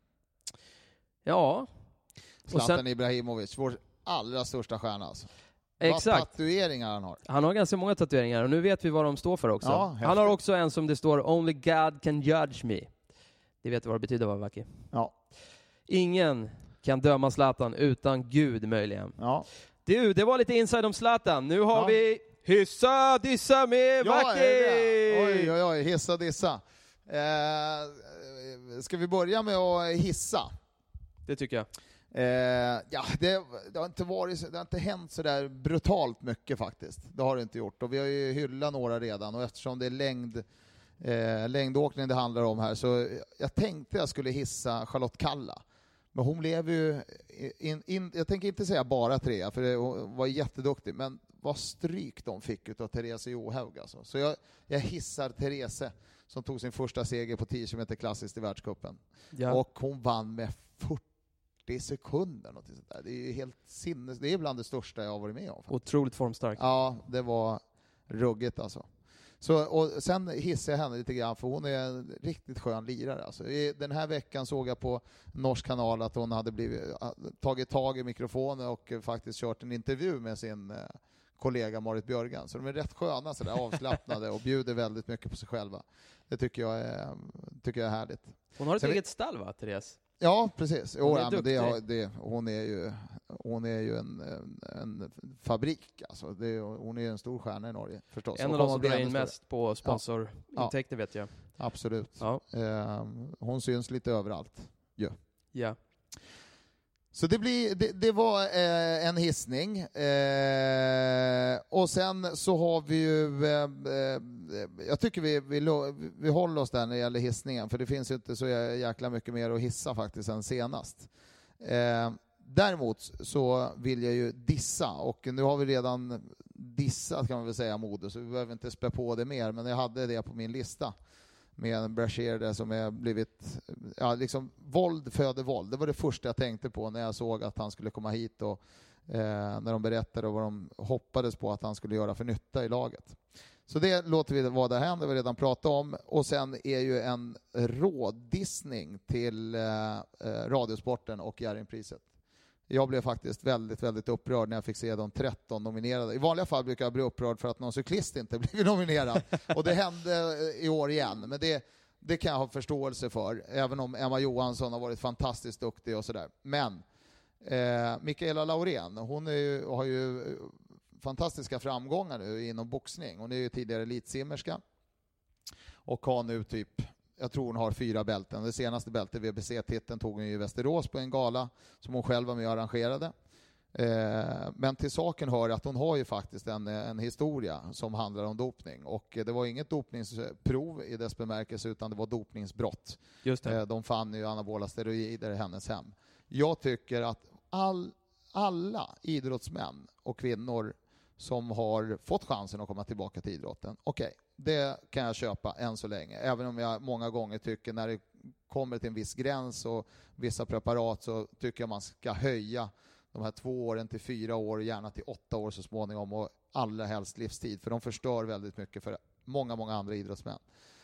Ja. Zlatan sen, Ibrahimovic, vår allra största stjärna alltså. Exakt. Vad tatueringar han har. Han har ganska många tatueringar och nu vet vi vad de står för också. Ja, han har också en som det står Only God can judge me. Det vet du vad det betyder, va, Vaki? Ja. Ingen kan döma Zlatan utan Gud möjligen. Ja. Du, det var lite inside om Zlatan. Nu har ja. vi Hissa Dissa med Vaki! Ja, oj, oj, oj, hissa dissa. Eh, ska vi börja med att hissa? Det tycker jag. Eh, ja, det, det, har inte varit, det har inte hänt så där brutalt mycket faktiskt. Det har det inte gjort. Och vi har ju hyllat några redan. Och eftersom det är längd, eh, längdåkning det handlar om här, så jag tänkte jag skulle hissa Charlotte Kalla. Men hon blev ju, in, in, jag tänker inte säga bara trea, för det, hon var jätteduktig, men vad stryk de fick av Therese Johaug alltså. Så jag, jag hissar Therese som tog sin första seger på tio kilometer klassiskt i världscupen. Ja. Och hon vann med fyrtio sekunder. Något sånt där. Det är ju helt sinnes, det är bland det största jag har varit med om. Faktiskt. Otroligt formstark. Ja, det var ruggigt alltså. Så, och sen hissar jag henne lite grann, för hon är en riktigt skön lirare. Alltså. I, den här veckan såg jag på norsk kanal att hon hade blivit, tagit tag i mikrofonen och faktiskt kört en intervju med sin eh, kollega Marit Björgan. Så de är rätt sköna, så där, avslappnade och bjuder väldigt mycket på sig själva. Det tycker jag är, tycker jag är härligt. Hon har ett sen eget vi... stall, va, Therese? Ja, precis. Jo, ja, men det, det, hon är ju, hon är ju en, en, en fabrik. Alltså. Det, hon är en stor stjärna i Norge, förstås. En av de som drar in mest på sponsorintäkter, ja. Vet jag. Absolut. Ja. Eh, hon syns lite överallt. Ja. Ja. Så det, blir, det, det var eh, en hissning. Eh, och sen så har vi ju... Eh, jag tycker vi, vi, vi håller oss där när det gäller hissningen. För det finns ju inte så jäkla mycket mer att hissa faktiskt än senast. Eh, däremot så vill jag ju dissa. Och nu har vi redan dissat, kan man väl säga, Modo. Så vi behöver inte spä på det mer. Men jag hade det på min lista. Med en Brashear som är blivit, ja, liksom, våld föder våld. Det var det första jag tänkte på när jag såg att han skulle komma hit och eh, när de berättade vad de hoppades på att han skulle göra för nytta i laget. Så det låter vi vara där här, det vi redan pratat om. Och sen är ju en rådissning till eh, Radiosporten och Jerringpriset. Jag blev faktiskt väldigt, väldigt upprörd när jag fick se de tretton nominerade. I vanliga fall brukar jag bli upprörd för att någon cyklist inte blivit nominerad. Och det hände i år igen. Men det, det kan jag ha förståelse för. Även om Emma Johansson har varit fantastiskt duktig och sådär. Men eh, Mikaela Laurén, hon är ju, har ju fantastiska framgångar nu inom boxning. Hon är ju tidigare elitsimmerska. Och har nu typ... Jag tror hon har fyra bälten. Det senaste bältet, V B C-titeln, tog hon i Västerås på en gala som hon själv var med och arrangerade. Eh, men till saken hör att hon har ju faktiskt en, en historia som handlar om dopning. Och det var inget dopningsprov i dess bemärkelse, utan det var dopningsbrott. Just det. Eh, de fann ju anabola steroider i hennes hem. Jag tycker att all, alla idrottsmän och kvinnor som har fått chansen att komma tillbaka till idrotten, okej. Okay. Det kan jag köpa än så länge. Även om jag många gånger tycker när det kommer till en viss gräns och vissa preparat, så tycker jag man ska höja de här två åren till fyra år, gärna till åtta år så småningom, och allra helst livstid. För de förstör väldigt mycket för många, många andra idrottsmän.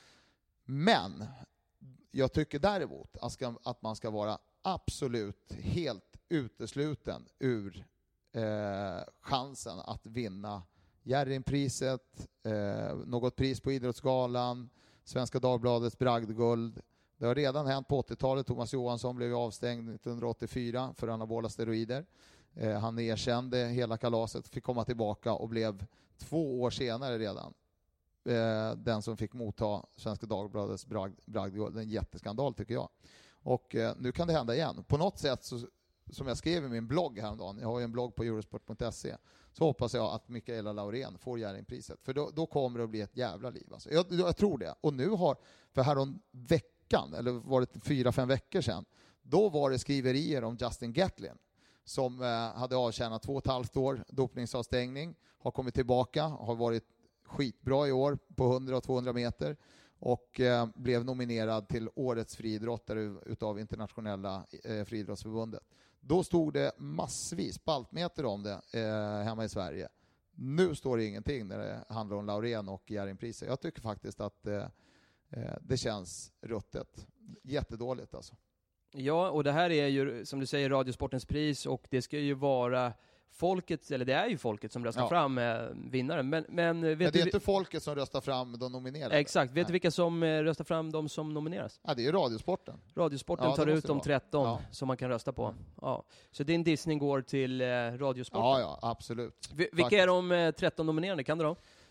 Men jag tycker däremot att man ska vara absolut helt utesluten ur eh, chansen att vinna Jerringpriset, eh, något pris på Idrottsgalan, Svenska Dagbladets bragdguld. Det har redan hänt på åttiotalet. Thomas Johansson blev avstängd nittonhundraåttiofyra för anabola steroider. Eh, han erkände hela kalaset, fick komma tillbaka och blev två år senare redan eh, den som fick motta Svenska Dagbladets bragd, bragdguld. En jätteskandal tycker jag. Och eh, nu kan det hända igen. På något sätt, så, som jag skrev i min blogg häromdagen, jag har ju en blogg på eurosport punkt se, så hoppas jag att Mikaela Laurén får Jerringpriset. För då, då kommer det att bli ett jävla liv. Alltså. Jag, jag tror det. Och nu har, för här om veckan, eller var det fyra, fem veckor sedan, då var det skriverier om Justin Gatlin som eh, hade avtjänat två och ett halvt år dopningsavstängning, har kommit tillbaka, har varit skitbra i år på hundra och tvåhundra meter och eh, blev nominerad till årets friidrottare utav internationella eh, friidrottsförbundet. Då stod det massvis spaltmeter om det eh, hemma i Sverige. Nu står det ingenting när det handlar om Laurén och Jerringpriset. Jag tycker faktiskt att eh, det känns ruttet. Jättedåligt alltså. Ja, och det här är ju, som du säger, Radiosportens pris, och det ska ju vara folket, eller det är ju folket som röstar ja. fram eh, vinnaren. Men, men, vet men det är du, inte folket som röstar fram de nominerade. Exakt. Vet Nej. du vilka som eh, röstar fram de som nomineras? Ja, det är Radiosporten. Radiosporten ja, tar ut de tretton ja. som man kan rösta på. Mm. Ja. Så din dissning går till eh, Radiosporten? Ja, ja, absolut. V- vilka är de eh, tretton nominerade? Kan du då?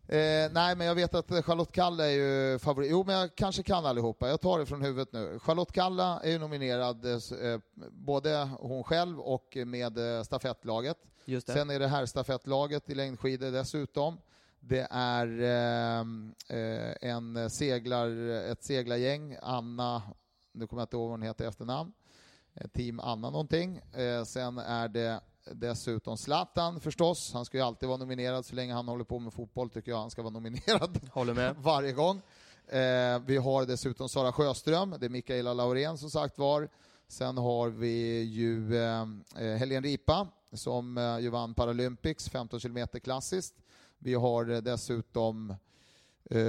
Eh, nej, men jag vet att Charlotte Kalla är ju favorit. Jo, men jag kanske kan allihopa. Jag tar det från huvudet nu. Charlotte Kalla är ju nominerad, eh, både hon själv och med eh, stafettlaget. Just det. Sen är det här stafettlaget i längdskidor dessutom. Det är eh, en seglar, ett seglargäng, Anna, nu kommer jag inte ihåg vad hon heter i efternamn, Team Anna någonting. Eh, sen är det dessutom Zlatan förstås. Han ska ju alltid vara nominerad så länge han håller på med fotboll, tycker jag han ska vara nominerad. Håller med. Varje gång. Eh, vi har dessutom Sara Sjöström, det är Mikaela Laurén som sagt var. Sen har vi ju eh, Helene Ripa som eh, ju vann Paralympics, femton kilometer klassiskt. Vi har eh, dessutom eh,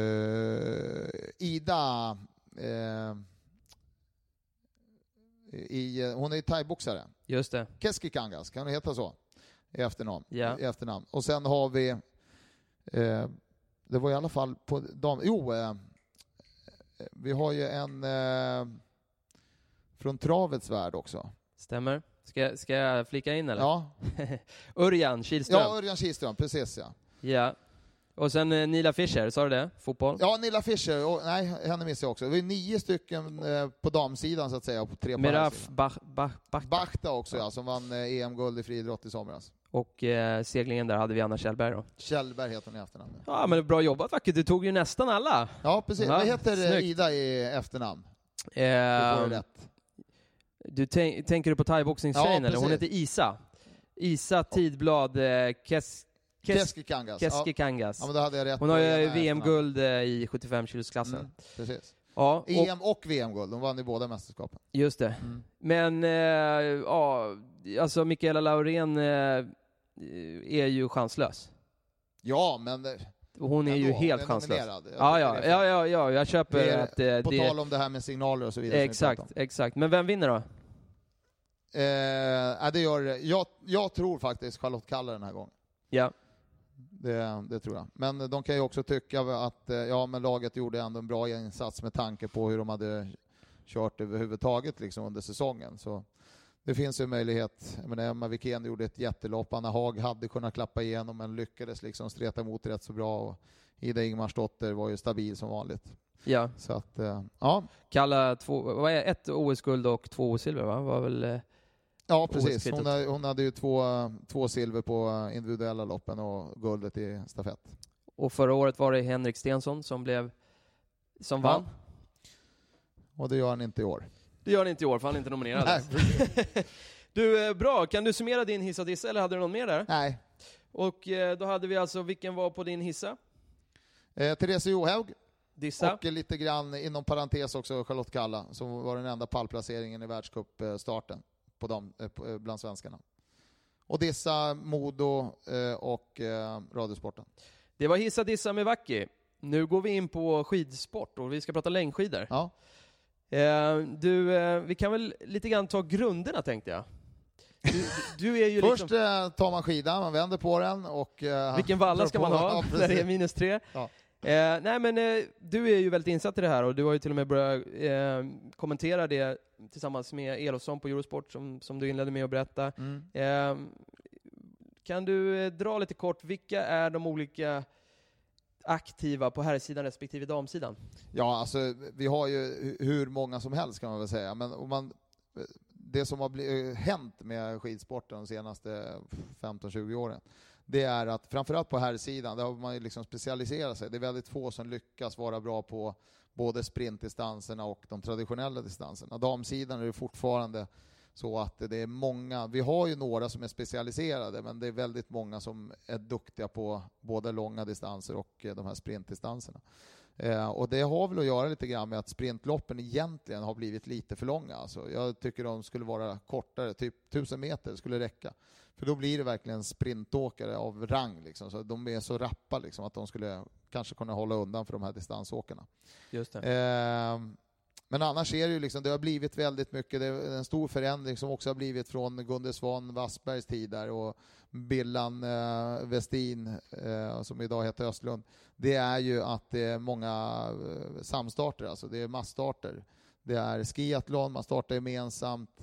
Ida eh, i, hon är ju thaiboxare. Just det. Keskikangas, kan det heta så? I efternamn. Ja. I efternamn. Och sen har vi eh, det var i alla fall på dam... Jo, eh, vi har ju en eh, från travets värld också. Stämmer. Ska, ska jag flika in eller? Ja. Örjan Kihlström. Ja, Örjan Kihlström, precis ja. Ja. Och sen eh, Nila Fischer, sa du det? Fotboll? Ja, Nilla Fischer, och, nej, henne missade jag också. Det var ju nio stycken eh, på damsidan så att säga, och på tre på Meraf Bach, Bach, Bach, Bachta också, ja, som vann eh, E M-guld i friidrott i somras. Och eh, seglingen där hade vi Anna Kjellberg då. Kjellberg heter hon i efternamn. Ja, men bra jobbat vackert. Du tog ju nästan alla. Ja, precis. Ja, vad heter snyggt. Ida i efternamn? Eh, Du får det rätt. Du tänk, tänker du på thaiboxningstjejen Ja, eller? Hon precis. heter Isa. Isa Tidblad eh, Kes, Kes, Keskikangas. Keskikangas. Ja, men då hade jag rätt. Hon har på ju ena V M-guld efternamn. eh, i sjuttiofem kilosklassen. Mm, precis. Ja, och, E M och V M-guld, de vann i båda mästerskapen. just det. Mm. Men, eh, ja, alltså Mikaela Laurén eh, är ju chanslös. Ja, men... eh, Hon är ändå, ju helt hon är chanslös. nominerad. Jag Ja, tycker ja, det är ja, fel. ja, ja, jag köper Det är- att eh, På det... tal om det här med signaler och så vidare. som vi Exakt, pratade om. exakt. Men vem vinner då? Eh, ja, det gör, jag, jag tror faktiskt Charlotte Kalla den här gången. Ja. Det, det tror jag. Men de kan ju också tycka att eh, ja, men laget gjorde ändå en bra insats med tanke på hur de hade kört överhuvudtaget liksom under säsongen. Så det finns ju möjlighet. Jag menar, Emma Wikén gjorde ett jättelopp. Anna Haag hade kunnat klappa igenom men lyckades liksom streta emot rätt så bra. Och Ida Ingmarsdotter var ju stabil som vanligt. Ja. Så att, eh, ja. Kalla två, vad är ett O S-guld och två O S-silver va? Var väl, eh, Ja, precis. O S-kvittot. Hon, hade- hon hade ju två, två silver på individuella loppen och guldet i stafett. och förra året var det Henrik Stensson som blev som Ja. vann. Och det gör han inte i år. Det gör han inte i år för han är inte nominerad. Nej, precis. Du, eh, bra. Kan du summera din hissa dissa eller hade du någon mer där? Nej. Och eh, då hade vi alltså, vilken var på din hissa? Eh, Therese Johaug Dissa? och lite grann inom parentes också Charlotte Kalla som var den enda pallplaceringen i världscupstarten på dem, eh, på- eh, bland svenskarna. Och Dissa, Modo eh, och eh, Radiosporten. Det var hissa dissa med Vacki. Nu går vi in på skidsport och vi ska prata längdskidor. Ja. Eh, du, eh, vi kan väl lite grann ta grunderna tänkte jag. Du, du är ju Först liksom... eh, tar man skidan, man vänder på den och... Eh, Vilken valla drar ska på. man ha Ja, när det är precis. minus tre? Ja. Eh, nej men eh, du är ju väldigt insatt i det här och du har ju till och med börjat eh, kommentera det tillsammans med Elofsson på Eurosport som, som du inledde med att berätta. Mm. Eh, kan du eh, dra lite kort, vilka är de olika aktiva på herrsidan respektive damsidan? Ja, alltså vi har ju hu- hur många som helst kan man väl säga, men om man, det som har bli, hänt med skidsporten de senaste femton tjugo åren, det är att framförallt på herrsidan, där har man ju liksom specialiserat sig. Det är väldigt få som lyckas vara bra på både sprintdistanserna och de traditionella distanserna. Damsidan är det fortfarande så att det är många, vi har ju några som är specialiserade, men det är väldigt många som är duktiga på både långa distanser och eh, de här sprintdistanserna. Eh, och det har väl att göra lite grann med att sprintloppen egentligen har blivit lite för långa. Alltså, jag tycker de skulle vara kortare, typ tusen meter skulle räcka. För då blir det verkligen sprintåkare av rang. Liksom. Så de är så rappa liksom, att de skulle kanske kunna hålla undan för de här distansåkarna. Just det. Eh, men annars är det ju liksom, det har blivit väldigt mycket, det är en stor förändring som också har blivit från Gunde Svan Wassbergs tid där och Billan eh, Westin eh, som idag heter Östlund. Det är ju att det är många eh, samstarter, alltså det är massstarter. Det är skiathlon, man startar gemensamt.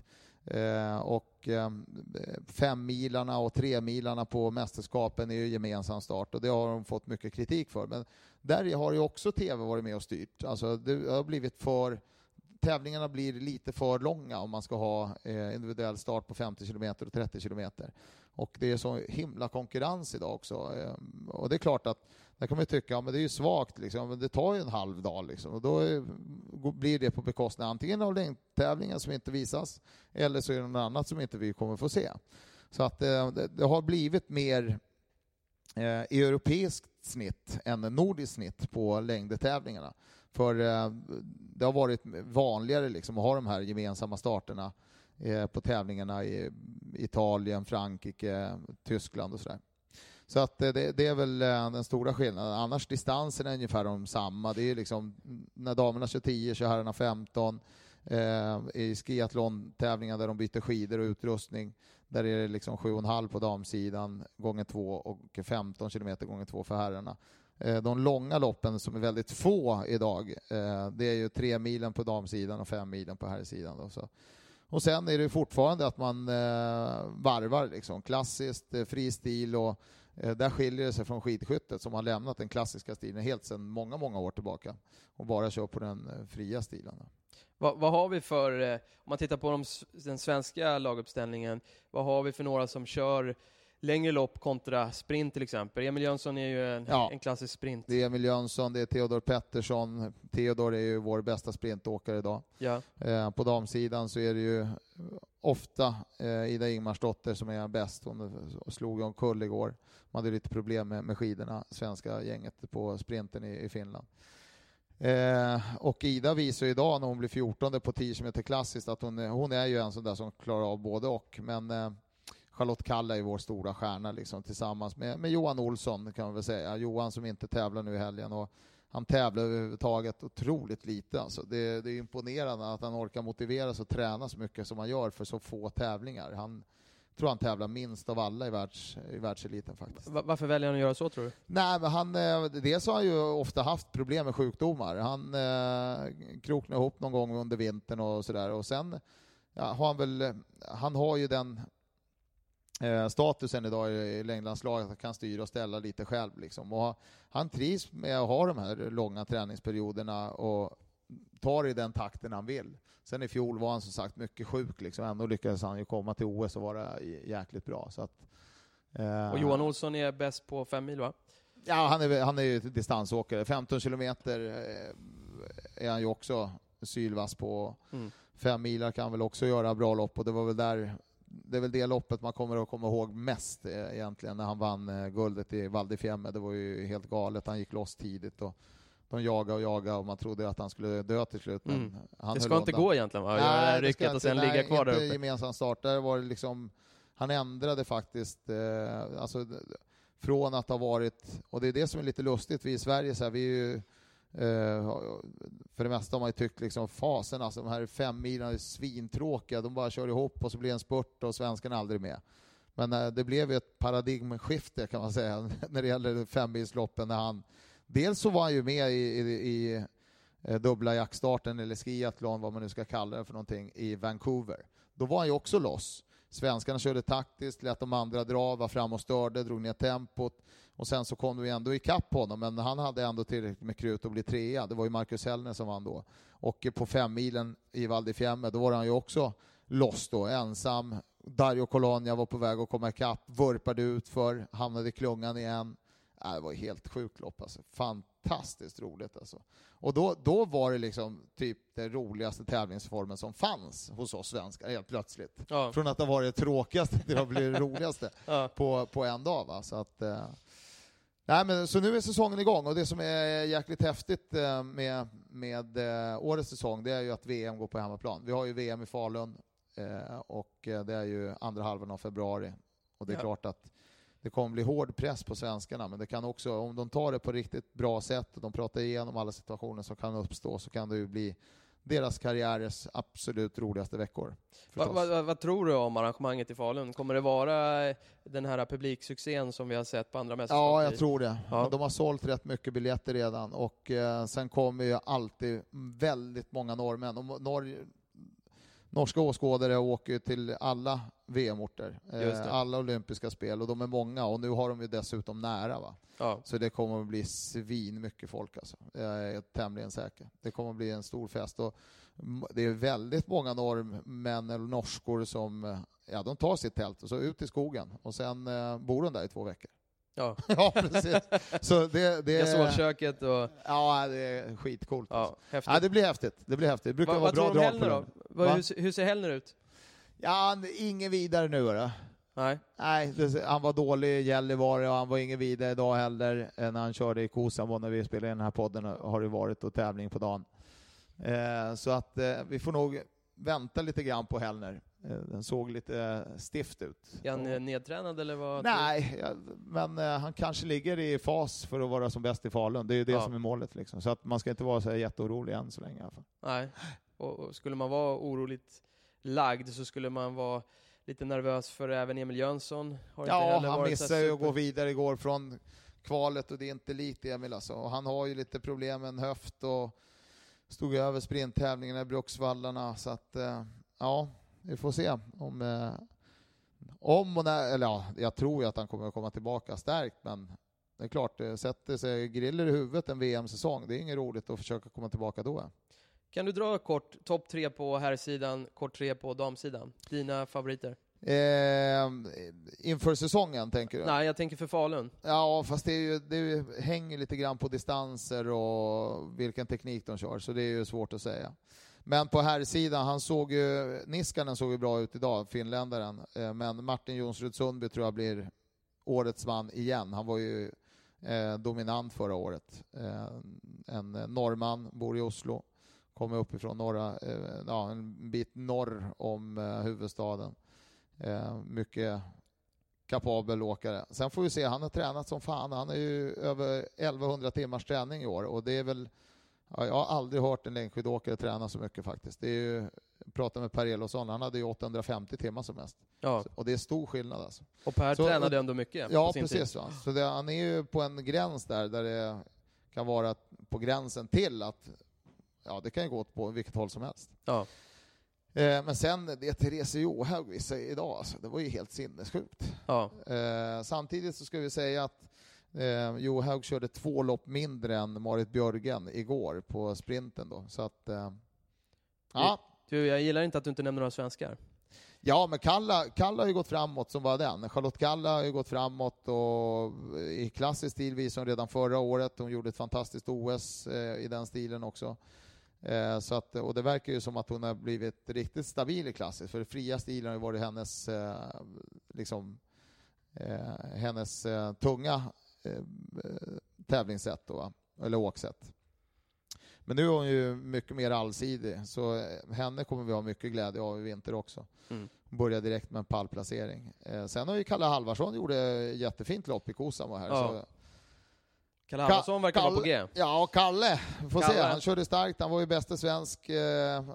Eh, och eh, femmilarna och tremilarna på mästerskapen är ju gemensam start och det har de fått mycket kritik för. Men där har ju också T V varit med och styrt. Alltså det har blivit för, tävlingarna blir lite för långa om man ska ha eh, individuell start på femtio kilometer och trettio kilometer. Och det är så himla konkurrens idag också. Eh, och det är klart att där kan man ju tycka, ja, men det är ju svagt liksom, men det tar ju en halv dag liksom. Och då är, blir det på bekostnad antingen av längdtävlingen som inte visas eller så är det något annat som inte vi kommer få se. Så att eh, det, det har blivit mer eh, europeiskt snitt än nordiskt snitt på längdtävlingarna. För eh, det har varit vanligare liksom att ha de här gemensamma starterna eh, på tävlingarna i Italien, Frankrike, Tyskland och sådär. Så att det, det är väl den stora skillnaden. Annars distansen är ungefär de samma. Det är liksom när damerna kör tio, kör herrarna femton. Eh, I skiathlon-tävlingar där de byter skidor och utrustning. Där är det liksom sju och en halv på damsidan gånger två och femton kilometer gånger två för herrarna. Eh, de långa loppen som är väldigt få idag, eh, det är ju tre milen på damsidan och fem milen på herrsidan. Då, så. Och sen är det fortfarande att man eh, varvar liksom klassiskt, eh, fri stil och eh, där skiljer det sig från skidskyttet som har lämnat den klassiska stilen helt sedan många, många år tillbaka och bara kör på den eh, fria stilen. Vad, vad har vi för, eh, om man tittar på de, den svenska laguppställningen, vad har vi för några som kör längre lopp kontra sprint till exempel? Emil Jönsson är ju en, ja, en klassisk sprint. Det är Emil Jönsson, det är Theodor Pettersson. Theodor är ju vår bästa sprintåkare idag. Ja. Eh, på damsidan så är det ju ofta eh, Ida Ingmarsdotter som är bäst. Hon slog en kull igår. Man hade lite problem med, med skidorna, svenska gänget på sprinten i, i Finland. Eh, och Ida visar ju idag när hon blir fjortonde på tio kilometer klassiskt att hon, hon är ju en sån där som klarar av både och. Men eh, Charlotte Kalla är vår stora stjärna liksom, tillsammans med, med Johan Olsson kan man väl säga. Johan som inte tävlar nu i helgen och han tävlar överhuvudtaget otroligt lite. Alltså. Det, det är imponerande att han orkar motivera sig och träna så mycket som han gör för så få tävlingar. Han tror han tävlar minst av alla i, världs, i världseliten faktiskt. Varför väljer han att göra så tror du? Nej, men han, dels har han ju ofta haft problem med sjukdomar. Han eh, kroknade ihop någon gång under vintern och sådär. Och sen ja, har han väl, han har ju den eh, statusen idag i längdlandslaget att han kan styra och ställa lite själv. Liksom. Och han trivs med att ha de här långa träningsperioderna och tar i den takten han vill. Sen i fjol var han som sagt mycket sjuk. Liksom. Ändå lyckades han ju komma till O S och vara jäkligt bra. Så att, eh... Och Johan Olsson är bäst på fem mil va? Ja, han är, han är ju distansåkare. femton kilometer är han ju också sylvass på. Mm. Fem milar kan han väl också göra bra lopp. Och det var väl där, det är väl det loppet man kommer att komma ihåg mest egentligen när han vann guldet i Val di Fiemme. Det var ju helt galet. Han gick loss tidigt och de jagade och jagade och man trodde att han skulle dö till slut. Men mm. han det ska inte undan. gå egentligen va? Nej, rycket inte, och sen nej, ligga kvar där uppe. Gemensam start. Där var det liksom, han ändrade faktiskt eh, alltså, från att ha varit, och det är det som är lite lustigt, vi i Sverige så här, vi är ju eh, för det mesta har man ju tyckt liksom fasen, alltså de här fem milarna är svintråkiga, de bara kör ihop och så blir en spurt och svenskarna aldrig med. Men eh, det blev ju ett paradigmskifte kan man säga när det gäller femmilsloppen när han, dels så var han ju med i, i, i eh, dubbla jackstarten eller skiathlon, vad man nu ska kalla det för någonting, i Vancouver. Då var han ju också loss. Svenskarna körde taktiskt, lät de andra dra, var fram och störde, drog ner tempot och sen så kom vi ändå i kapp på honom, men han hade ändå tillräckligt med krut att bli trea. Det var ju Marcus Hellner som vann då. Och på fem milen i Val di Fiemme, då var han ju också loss då, ensam. Dario Colonia var på väg att komma i kapp, vurpade ut för, hamnade i klungan igen. Äh, det var helt sjukt lopp alltså. Fantastiskt roligt alltså. Och då, då var det liksom typ den roligaste tävlingsformen som fanns hos oss svenskar helt plötsligt. Ja. Från att det var det tråkigaste till att bli det roligaste ja. på, på en dag. Va? Så, att, eh... Nej, men, så nu är säsongen igång och det som är jäkligt häftigt eh, med, med eh, årets säsong det är ju att V M går på hemmaplan. Vi har ju V M i Falun eh, och eh, det är ju andra halvan av februari. Och det är ja. klart att det kommer bli hård press på svenskarna, men det kan också, om de tar det på riktigt bra sätt och de pratar igenom alla situationer som kan uppstå, så kan det ju bli deras karriäres absolut roligaste veckor. Vad va, va, vad tror du om arrangemanget i Falun? Kommer det vara den här publiksuccén som vi har sett på andra mästerskap? Ja, jag tror det. Ja. De har sålt rätt mycket biljetter redan och eh, sen kommer ju alltid väldigt många norrmän. Och Norge, norska åskådare åker till alla V M-orter, eh, alla olympiska spel, och de är många, och nu har de ju dessutom nära, va? Ja. Så det kommer att bli svin mycket folk alltså. Jag är tämligen säker. Det kommer att bli en stor fest, och det är väldigt många norrmän eller norskor som, ja, de tar sitt tält och så ut i skogen, och sen eh, bor de där i två veckor. Ja, ja precis. Så det, det jag såg köket och... Ja, det är skitcoolt. Ja, alltså. häftigt. Ja, det blir häftigt. Det blir häftigt. Det brukar Va, vara vad bra tror du om drag Hellner på då? Va? Hur, hur ser Hellner ut? Ja, ingen vidare nu, då. Nej. Nej, det, han var dålig i Gällivare, och han var ingen vidare idag heller när han körde i Kosamo. När vi spelade i den här podden har det varit och tävling på dagen. Eh, så att eh, vi får nog vänta lite grann på Hellner. Eh, den såg lite stift ut. Är han och... nedtränad eller vad? Nej, ja, men eh, han kanske ligger i fas för att vara som bäst i Falun. Det är ju det ja. som är målet liksom. Så att man ska inte vara så jätteorolig än så länge i alla fall. Nej, och, och skulle man vara oroligt lagd så skulle man vara lite nervös för även Emil Jönsson. Har ja, inte han missade ju att gå vidare igår från kvalet, och det är inte lite Emil alltså. Och han har ju lite problem med en höft och stod över sprinttävlingarna i Bruksvallarna, så att eh, ja, vi får se om eh, om och när, eller ja, jag tror ju att han kommer att komma tillbaka stärkt, men det är klart, det sätter sig griller i huvudet en V M-säsong. Det är inget roligt att försöka komma tillbaka då. Kan du dra kort topp tre på herrsidan, kort tre på damsidan? Dina favoriter? Eh, inför säsongen tänker du? Nej, jag tänker för Falun. Ja, fast det, är ju, det hänger lite grann på distanser och vilken teknik de kör, så det är ju svårt att säga. Men på här sidan, han såg ju, Niskanen såg ju bra ut idag, finländaren. Eh, men Martin Jonsrud Sundby tror jag blir årets man igen. Han var ju eh, dominant förra året. Eh, en norrman, bor i Oslo. Kommer uppifrån norra, eh, ja, en bit norr om eh, huvudstaden. Eh, mycket kapabel åkare. Sen får vi se, han har tränat som fan. Han är ju över elvahundra timmars träning i år, och det är väl, ja, jag har aldrig hört en längdskidåkare träna så mycket faktiskt. Det är ju, jag pratade med Per Elofsson, han hade ju åttahundrafemtio timmar som mest. Ja. Och det är stor skillnad alltså. Och Per så, tränade ändå mycket. Ja, på sin precis. tid. Så det, han är ju på en gräns där, där det kan vara på gränsen till att, ja, det kan ju gå på vilket håll som helst. Ja. Eh, men sen det Therese Johaug visade idag, alltså, det var ju helt sinnessjukt. Ja. Eh, samtidigt så ska vi säga att eh, Johaug körde två lopp mindre än Marit Björgen igår på sprinten då. Så att, eh, ja. Du, jag gillar inte att du inte nämner några svenskar. Ja, men Kalla, Kalla har ju gått framåt som var den. Charlotte Kalla har ju gått framåt, och i klassisk stil visade hon redan förra året. Hon gjorde ett fantastiskt O S eh, i den stilen också. Eh, så att, och det verkar ju som att hon har blivit riktigt stabil i klassisk, för fria stilen har ju varit hennes eh, liksom eh, hennes eh, tunga eh, tävlingssätt då, eller åksätt. Men nu är hon ju mycket mer allsidig, så henne kommer vi ha mycket glädje av i vinter också. Mm. Börja direkt med en pallplacering. Eh, sen har ju Kalle Halvarsson gjorde jättefint lopp i Kosamo här. Ja. Så Kalle Halvarsson verkar Kalle, vara på G. Ja, Kalle. Får Kalle. se. Han körde starkt. Han var ju bästa svensk eh, eh,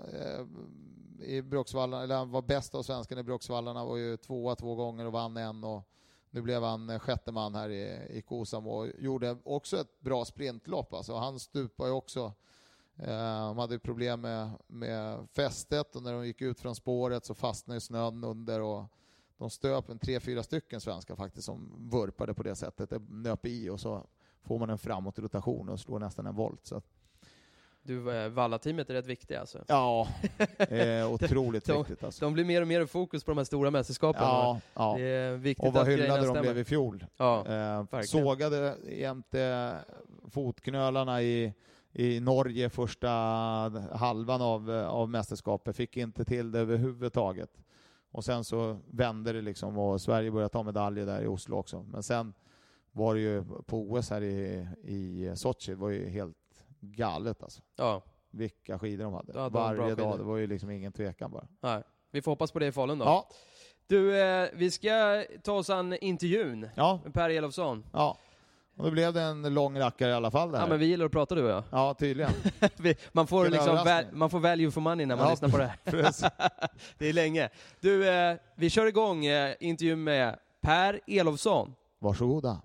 i Bruksvallarna, eller han var bäst av svenskan i Bruksvallarna. Han var ju tvåa två gånger och vann en, och nu blev han sjätte man här i, i Kosamo och gjorde också ett bra sprintlopp. Alltså, han stupade ju också. Eh, han hade problem med, med fästet, och när de gick ut från spåret så fastnade snön under, och de stöp en tre, fyra stycken svenskar faktiskt som vurpade på det sättet. Det nöp i, och så får man en framåtrotation och slår nästan en volt. Så. Du, Valla-teamet är rätt viktiga alltså. Ja, eh, otroligt de, viktigt alltså. De blir mer och mer i fokus på de här stora mästerskapen. Ja, ja. Det är viktigt. Och vad att hyllade de blev i fjol. Ja, eh, sågade jämte fotknölarna i, i Norge första halvan av, av mästerskapet. Fick inte till det överhuvudtaget. Och sen så vände det liksom, och Sverige började ta medaljer där i Oslo också. Men sen var det ju på O S här i, i Sochi, det var ju helt galet alltså. Ja. Vilka skidor de hade. Ja, varje dag, det var ju liksom ingen tvekan bara. Nej. Vi får hoppas på det i Falun då. Ja. Du, eh, vi ska ta oss an intervjun ja. med Per Elofsson. Ja, och då blev det en lång rackare i alla fall där. Ja, men vi gillar att prata, du och jag. Ja, tydligen. man, får liksom väl, man får value for money när man ja, lyssnar på det här. Det är länge. Du, eh, vi kör igång eh, intervjun med Per Elofsson. Varsågoda.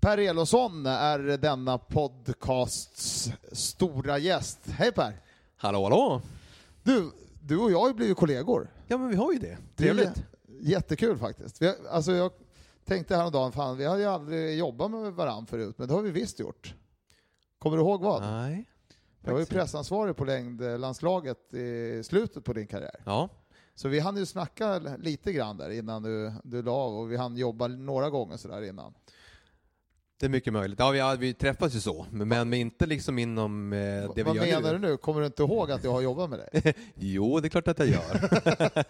Per Elofsson är denna podcasts stora gäst. Hej Per! Hallå, hallå! Du, du och jag har ju blivit kollegor. Ja, men vi har ju det. Trevligt. Det är jättekul faktiskt. Vi har, alltså jag tänkte häromdagen, fan, vi hade ju aldrig jobbat med varandra förut, men det har vi visst gjort. Kommer du ihåg vad? Nej. Jag var ju pressansvarig på längdlandslaget i slutet på din karriär. Ja. Så vi hann ju snacka lite grann där innan du, du la av, och vi hann jobba några gånger så där innan. Det är mycket möjligt. Ja, vi, har, vi träffas ju så, men, men inte liksom inom eh, det vi Vad gör menar nu. du nu? Kommer du inte ihåg att jag har jobbat med dig? Jo, det är klart att jag gör.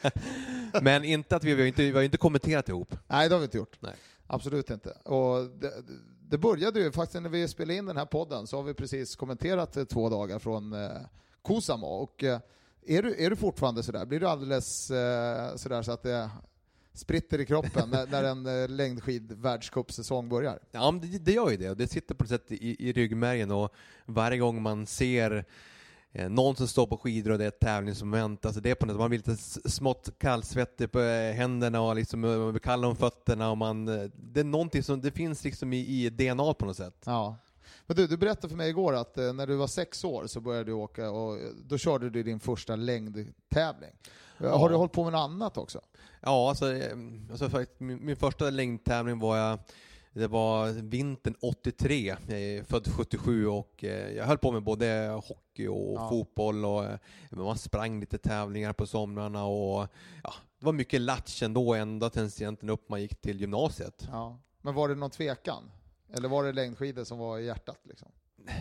Men inte att vi, vi, har inte, vi har inte kommenterat ihop. Nej, det har vi inte gjort. Nej. Absolut inte. Och det, det började ju faktiskt när vi spelade in den här podden, så har vi precis kommenterat två dagar från eh, Kuusamo. Och eh, är, du, är du fortfarande sådär? Blir du alldeles eh, sådär så att det spritter i kroppen när, när en eh, längdskid-världscupsäsong börjar? Ja, men det, det gör ju det. Det sitter på något sätt i, i ryggmärgen, och varje gång man ser eh, någon som står på skidor och det är ett tävlingsmoment, alltså det är på något sätt, man blir lite smått kallsvettig på eh, händerna och liksom man blir kall om fötterna, och man, det är någonting som det finns liksom i, i D N A på något sätt. Ja. Men du, du berättade för mig igår att eh, när du var sex år så började du åka, och då körde du din första längdtävling. Ja. Har du hållit på med något annat också? Ja, alltså, alltså faktiskt, min, min första längdtävling var jag, det var vintern åttiotre, jag är född sjuttiosju, och eh, jag höll på med både hockey och ja. fotboll, och eh, man sprang lite tävlingar på somrarna, och ja, det var mycket latch ändå, ända tills egentligen upp man gick till gymnasiet. Ja. Men var det någon tvekan? Eller var det längdskidor som var i hjärtat liksom?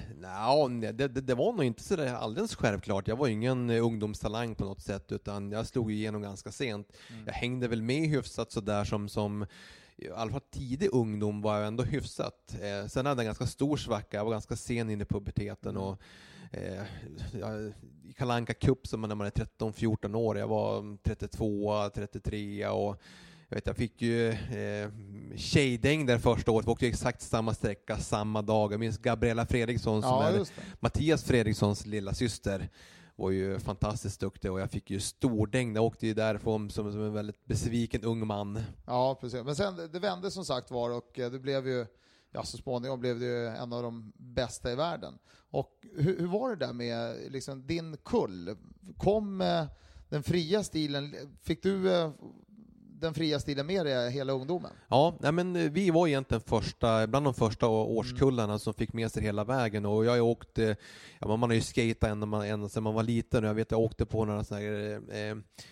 Nej, det, det, det var nog inte så där alldeles självklart. Jag var ingen ungdomstalang på något sätt, utan jag slog igenom ganska sent. Mm. Jag hängde väl med hyfsat så där som, som i alla fall tidig ungdom var jag ändå hyfsat. Eh, sen hade jag en ganska stor svacka. Jag var ganska sen in i puberteten, och eh, jag, i Kalle Anka Cup som när man är tretton fjorton år. Jag var trettiotvå, trettiotre, och jag vet, jag fick ju eh, tjejdäng där första året. Vi åkte exakt samma sträcka samma dag. Jag minns Gabriella Fredriksson som ja, är Mattias Fredrikssons lilla syster. Var ju fantastiskt duktig, och jag fick ju stordäng. Jag åkte ju därifrån som, som en väldigt besviken ung man. Ja, precis. Men sen det vände som sagt var, och det blev ju, ja, så småningom blev det ju en av de bästa i världen. Och hur, hur var det där med liksom, din kull? Kom eh, den fria stilen, fick du eh, den fria stilen med dig hela ungdomen? Ja, nej, men vi var egentligen första, bland de första årskullarna mm. som fick med sig hela vägen, och jag åkte, ja, man har ju skatat ända man, ända sedan man var liten, och jag vet jag åkte på några sådana här eh,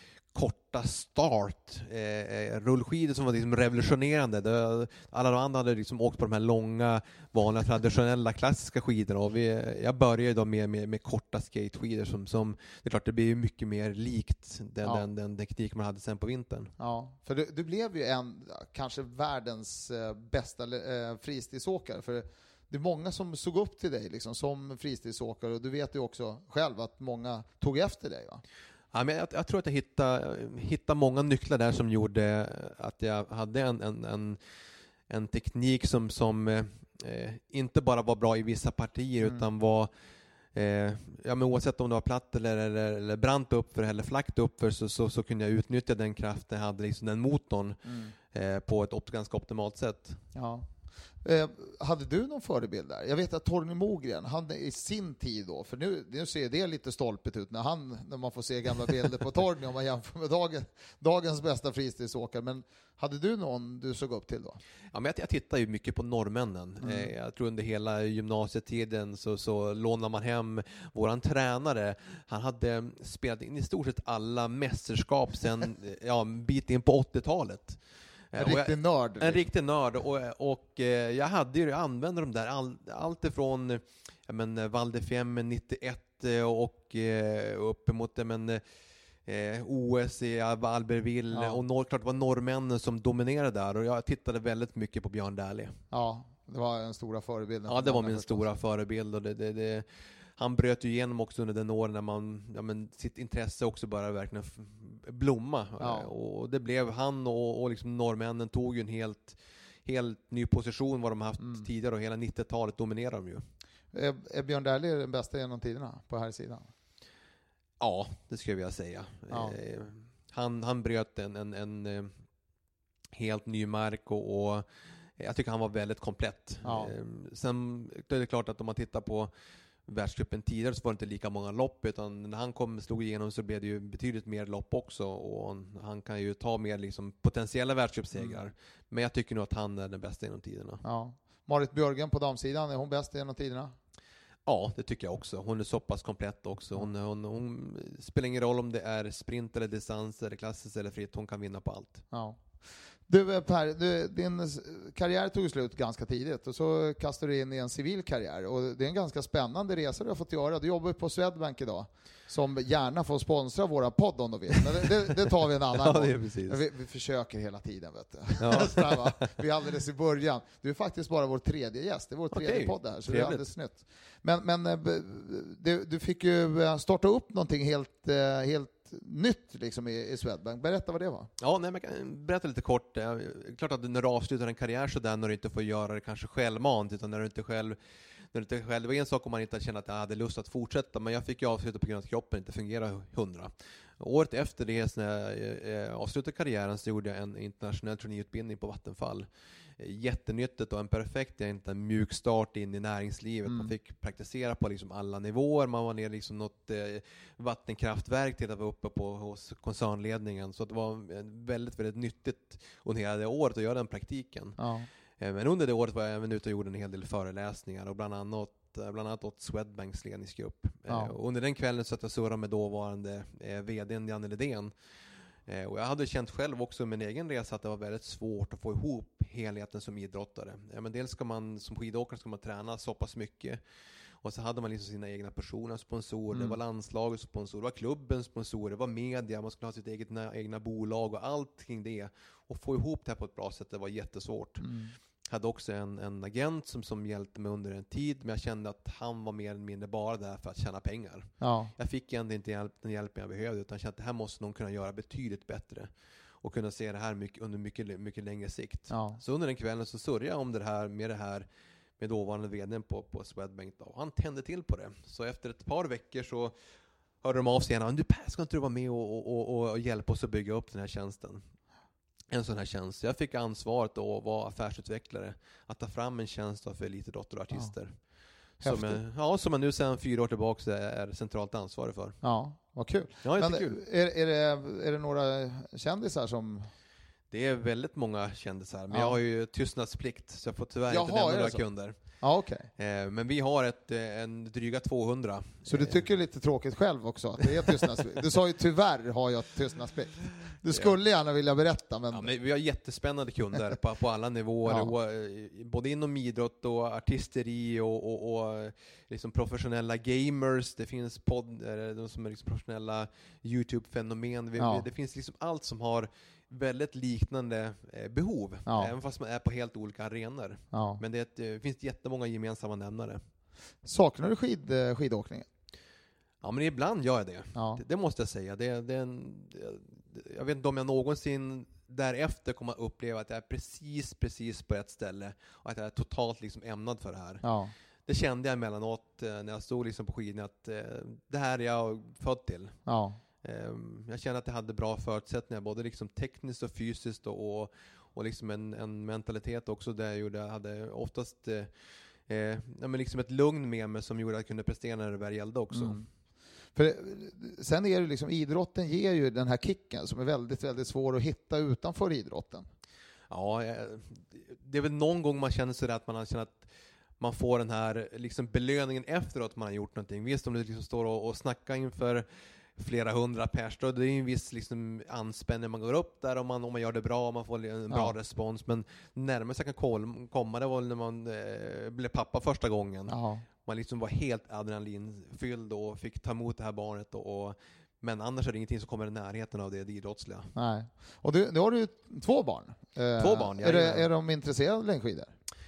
korta start eh, rullskidor som var liksom revolutionerande. Det, alla de andra hade liksom åkt på de här långa, vanliga, traditionella, klassiska skidorna, och vi, jag började då med, med, med korta skateskidor som, som, det är klart, det blir mycket mer likt den, ja. den, den teknik man hade sen på vintern. Ja, för du, du blev ju en, kanske världens eh, bästa eh, fristilsåkare, för det är många som såg upp till dig liksom, som fristilsåkare, och du vet ju också själv att många tog efter dig, va? Ja, men jag, jag tror att jag hittade, hittade många nycklar där som gjorde att jag hade en, en, en, en teknik som, som eh, inte bara var bra i vissa partier mm. utan var, eh, ja, men oavsett om det var platt eller, eller, eller brant uppför eller flackt uppför, så, så, så kunde jag utnyttja den kraften jag hade, liksom den motorn mm. eh, på ett op- ganska optimalt sätt. Ja. Eh, hade du någon förebild där? Jag vet att Torgny Mogren, han i sin tid då, för nu, nu ser det lite stolpigt ut när, han, när man får se gamla bilder på Torgny om man jämför med dagen, dagens bästa fristilsåkare, men hade du någon du såg upp till då? Ja, men jag, jag tittar ju mycket på norrmännen. Mm. Eh, jag tror under hela gymnasietiden så, så lånade man hem våran tränare. Han hade spelat in i stort sett alla mästerskap sen ja, en bit in på åttiotalet. En riktig nörd. En riktig nörd. Och, och eh, jag hade ju, jag använde de där, all, allt ifrån ja, men, Val di Fiemme nittioett och eh, uppemot men, eh, O S i Albertville. Ja. Och norr, klart det var norrmännen som dominerade där. Och jag tittade väldigt mycket på Björn Dählie. Ja, det var en stora förebild. Ja, det var min stora förebild. Och det, det, det, han bröt ju igenom också under den åren när man, ja, men, sitt intresse också började verkligen blomma. Ja. Och det blev han och, och liksom norrmännen tog ju en helt, helt ny position vad de haft mm. tidigare, och hela nittiotalet dominerar de ju. Är, är Björn Dählie den bästa genom tiderna på här sidan? Ja, det skulle jag vilja säga. Ja. Eh, han, han bröt en, en, en helt ny mark, och, och Jag tycker han var väldigt komplett. Ja. Sen är det klart att om man tittar på världscupen tidigare så var det inte lika många lopp, utan när han kom slog igenom så blev det ju betydligt mer lopp också, och han kan ju ta mer liksom potentiella världscupsegrar. Mm. Men jag tycker nog att han är den bästa genom tiderna. Ja. Marit Björgen på damsidan, är hon bäst genom tiderna? Ja, det tycker jag också. Hon är så pass komplett också. Hon, hon, hon spelar ingen roll om det är sprint eller distans eller klassiskt eller fritt. Hon kan vinna på allt. Ja. Du Per, du, din karriär tog slut ganska tidigt och så kastade du in i en civil karriär, och det är en ganska spännande resa du har fått göra. Du jobbar på Swedbank idag, som gärna får sponsra våra podd om de vill, men det, det, det tar vi en annan ja, det är precis. vi, vi försöker hela tiden, vet du. Ja. Vi är alldeles i början. Du är faktiskt bara vår tredje gäst, det är vår tredje okay. podd här, så Trevligt. det är alldeles nytt. Men, men du, du fick ju starta upp någonting helt, helt nytt liksom i, i Swedbank. Berätta vad det var. Ja, nej, men jag kan berätta lite kort. Klart att när du avslutar en karriär så där, när du inte får göra det kanske självmant, utan när du inte själv när du inte själv, det var en sak om man inte kände att jag hade lust att fortsätta, men jag fick ju avsluta på grund av att kroppen inte fungerar hundra. Året efter det, när jag avslutade karriären, så gjorde jag en internationell traineeutbildning på Vattenfall. Jättenyttigt och en perfekt inte en mjuk start in i näringslivet. Mm. Man fick praktisera på liksom alla nivåer. Man var ner liksom något eh, vattenkraftverk till att vara uppe på hos koncernledningen. Så det var väldigt, väldigt nyttigt under hela det året att göra den praktiken. Ja. Eh, men under det året var jag även ute och gjorde en hel del föreläsningar, och bland annat bland annat åt Swedbanks ledningsgrupp. Ja. Eh, och under den kvällen så att jag surrade med dåvarande eh, vdn Janne Lidén. Eh, och jag hade känt själv också i min egen resa att det var väldigt svårt att få ihop helheten som idrottare. Eh, men dels ska man som skidåkare ska man träna så pass mycket. Och så hade man liksom sina egna personliga sponsorer. Mm. Det var landslagets sponsor, det var klubbens sponsor, det var media, man skulle ha sitt eget egna bolag och allt kring det. Och få ihop det här på ett bra sätt, det var jättesvårt. Mm. Hade också en, en agent som, som hjälpte mig under en tid, men jag kände att han var mer eller mindre bara där för att tjäna pengar. Ja. Jag fick egentligen inte hjälp, den hjälpen jag behövde, utan jag kände att det här måste någon kunna göra betydligt bättre och kunna se det här mycket, under mycket, mycket längre sikt. Ja. Så under den kvällen så surrade jag om det här med det här med dåvarande vdn på, på Swedbank då. Och han tände till på det. Så efter ett par veckor så hörde de av sig igen. Du Per, ska inte du vara med och, och, och, och hjälpa oss att bygga upp den här tjänsten? En sån här tjänst. Jag fick ansvaret att vara affärsutvecklare. Att ta fram en tjänst för elitidrottare och artister. Ja. Som, är, ja, som man nu sedan fyra år tillbaka är centralt ansvarig för. Ja, vad kul. Ja, Men kul. Är, är, det, är det några kändisar som... Det är väldigt många kändisar. Men ja. jag har ju tystnadsplikt, så jag får tyvärr Jaha, inte nämna några så? kunder. Ja, okay. eh, men vi har ett, en dryga tvåhundra. Så du tycker lite tråkigt själv också att det är tystnadsplikt? Du sa ju tyvärr har jag tystnadsplikt. Du skulle gärna vilja berätta, men... Ja, men vi har jättespännande kunder på, på alla nivåer. Ja. Och, både inom idrott och artisteri och, och, och liksom professionella gamers. Det finns podd, de som är liksom professionella YouTube-fenomen. Vi, ja. Det finns liksom allt som har väldigt liknande eh, behov, ja. Även fast man är på helt olika arenor. Ja. Men det, det finns jättemånga gemensamma nämnare. Saknar du skid, skidåkningen? Ja, men ibland gör jag det. Ja. Det, det måste jag säga. Det, det är en, det, jag vet inte om jag någonsin därefter kommer att uppleva att jag är precis, precis på ett ställe och att jag är totalt liksom ämnad för det här. Ja. Det kände jag emellanåt eh, när jag stod liksom på skidorna att eh, det här är jag född till. Ja. Jag kände att jag hade bra förutsättningar, både liksom tekniskt och fysiskt, och, och, och liksom en, en mentalitet också där jag gjorde, jag hade oftast eh, eh, ja, men liksom ett lugn med mig som gjorde att jag kunde prestera när det väl gällde också. Mm. För sen är det liksom, idrotten ger ju den här kicken som är väldigt, väldigt svår att hitta utanför idrotten. Ja, det är väl någon gång man känner sig att man känner att man får den här liksom belöningen efteråt att man har gjort någonting. Visst, om du liksom står och, och snackar inför flera hundra pers, då det är ju en viss liksom anspänning man går upp där, om man, om man gör det bra och man får en bra ja. respons, men närmast jag kan komma det var när man eh, blev pappa första gången. Ja. Man liksom var helt adrenalinfylld och fick ta emot det här barnet, och, och men annars är det ingenting som kommer i närheten av det, det idrottsliga. Nej. Och du, nu har du två barn. Två barn, ja. Är, det, är de intresserade av längdskidor?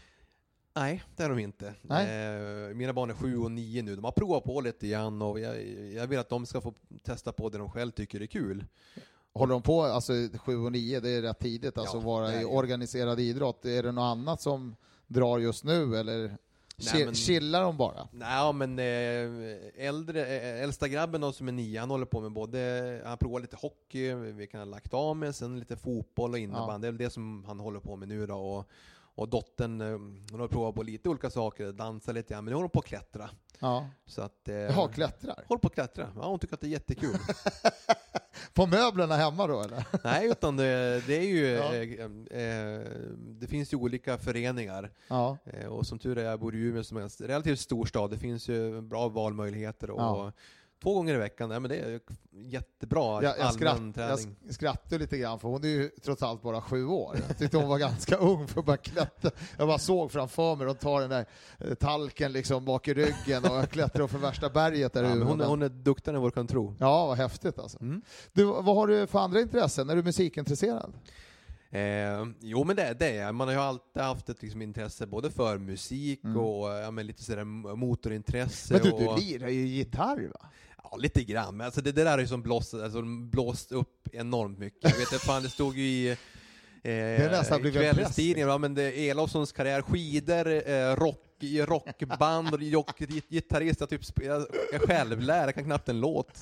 Nej, det är de inte. Eh, mina barn är sju och nio nu. De har provat på lite grann, och jag, jag vill att de ska få testa på det de själv tycker är kul. Håller de på, alltså sju och nio, det är rätt tidigt, alltså ja, vara i organiserad idrott. Är det något annat som drar just nu, eller Nej, men, chillar de bara? Nej, men eh, äldre, äldsta grabben då, som är nio, han håller på med både, han provar lite hockey, vi kan ha lagt av med, sen lite fotboll och innebandy. Ja. Det är det som han håller på med nu då, och Och dottern, eh, hon har provat på lite olika saker, dansa lite, ja, men hon håller på att klättra. Ja. Så att, eh, Jaha, klättrar? Håller på att klättra. Ja, hon tycker att det är jättekul. På möblerna hemma då eller? Nej, utan det, det är ju, Ja. eh, eh, det finns ju olika föreningar. Ja. Eh, och som tur är, jag bor i Umeå som är en relativt stor stad. Det finns ju bra valmöjligheter och Ja. två gånger i veckan, ja, men det är jättebra Jag, jag, allmän skratt, jag träning. sk- skrattar lite grann för hon är ju trots allt bara sju år. Jag tyckte hon var ganska ung för att bara klättra. Jag bara såg framför mig, de tar den där eh, talken liksom bak i ryggen och klättrar upp för värsta berget där Ja, ute. men hon, är- hon är duktigare än vad du kan tro. Ja, vad häftigt alltså. Mm. Du, vad har du för andra intressen? Är du musikintresserad? Eh, jo men det, det är man har ju alltid haft ett liksom, intresse både för musik Mm. och ja, men lite sådär motorintresse. Men du, och, du lirar ju gitarr va? Ja, lite grann. Men alltså, det, det där är ju som blåst, alltså, blåst upp enormt mycket. Jag vet inte, fan, det stod ju i är nästan eh, blivit en kvällstidningen, ja, men det är Elofssons karriär, skidor, eh, rock, i rockband och rock, gitarrist, jag typ spelar, jag själv lär, jag kan knappt en låt.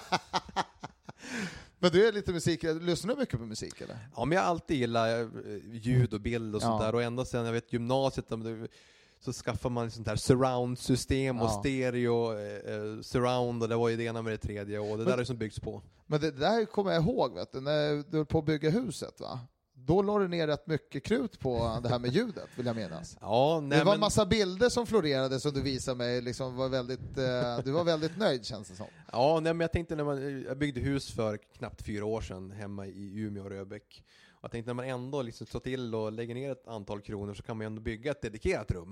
Men du är lite musik, lyssnar du mycket på musik eller? Ja, men jag har alltid gillat eh, ljud och bild och sånt Ja. där, och ända sedan jag vet gymnasiet om det, så skaffar man sånt här surround-system och Ja. stereo, eh, surround, och det var ju det ena med det tredje, och det Men- där är som byggs på. Men det, det där kommer jag ihåg, vet du, när du höll på att bygga huset va? Då la du ner rätt mycket krut på det här med ljudet, vill jag minnas. Ja, nej, Det var en men, massa bilder som florerade som du visade mig, liksom var väldigt, eh, du var väldigt nöjd känns det som. ja, nej, men jag tänkte när man, jag byggde hus för knappt fyra år sedan hemma i Umeå och Röbäck. Och jag tänkte när man ändå liksom slår till och lägger ner ett antal kronor så kan man ändå bygga ett dedikerat rum.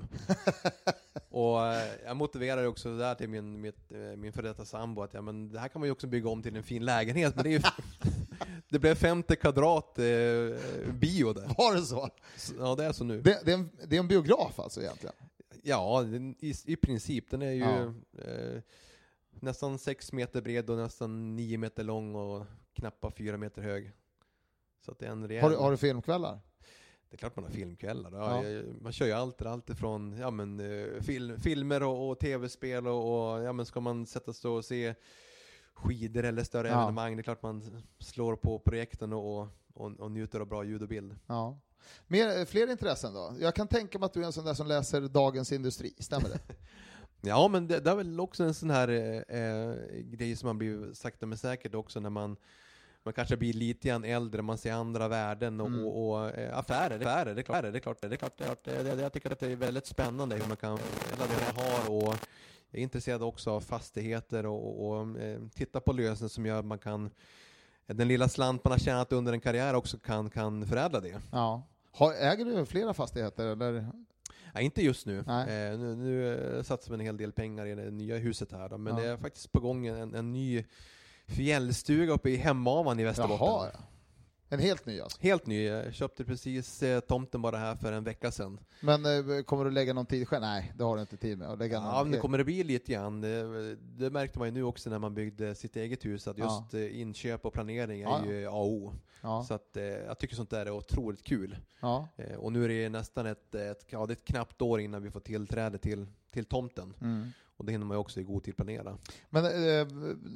Och eh, jag motiverade också det där till min, mitt, eh, min före detta sambo att ja, men det här kan man ju också bygga om till en fin lägenhet, men det är ju det blev femtio kvadrat eh, bio där. Var det så? Så, ja, det är så nu. Det, det, är en, det är en biograf alltså egentligen? Ja, den, i, i princip. Den är ju Ja. eh, nästan sex meter bred och nästan nio meter lång och knappt fyra meter hög. Så att det är en rejäl... Har du, har du filmkvällar? Det är klart man har filmkvällar. Ja, Ja. jag, man kör ju allt, allt ifrån ja, men, eh, film, filmer och, och tv-spel och, och ja, men ska man sätta sig och se skidor eller större Ja. evenemang, det är klart man slår på projekten och, och, och njuter av bra ljud och bild. Ja. Mer, fler intressen då? Jag kan tänka mig att du är en sån där som läser Dagens Industri, stämmer det? Ja, men det, det är väl också en sån här eh, eh, grej som man blir sakta men säkert också när man man kanske blir lite grann äldre, man ser andra värden och, Mm. och, och eh, affärer, affärer, det är klart, det är klart, det är klart, det är klart, det, det, jag tycker att det är väldigt spännande hur man kan, hela det man har, och jag är intresserad också av fastigheter och, och, och eh, titta på lösningar som gör att man kan, den lilla slant man har tjänat under en karriär också kan, kan förädla det. Ja. Har, äger du flera fastigheter eller? Ja, inte just nu. Nej. Eh, nu nu eh, satsar vi en hel del pengar i det nya huset här då, men Ja. det är faktiskt på gång en, en ny fjällstuga uppe i Hemavan i Västerbotten. Jaha, ja. En helt ny alltså. Helt ny. Jag köpte precis eh, tomten bara här för en vecka sedan. Men eh, kommer du lägga någon tid själv? Nej, det har du inte tid med. Att lägga Ja, någon men det kommer det bli lite grann. Det, det märkte man ju nu också när man byggde sitt eget hus, att just Ja. eh, inköp och planering är Ja, ja. ju A och O. Ja. Så att, eh, jag tycker sånt där är otroligt kul. Ja. Eh, och nu är det nästan ett, ett, ja, det är ett knappt år innan vi får tillträde till, till tomten. Mm. Och det hinner man ju också i god tid planera. Men eh,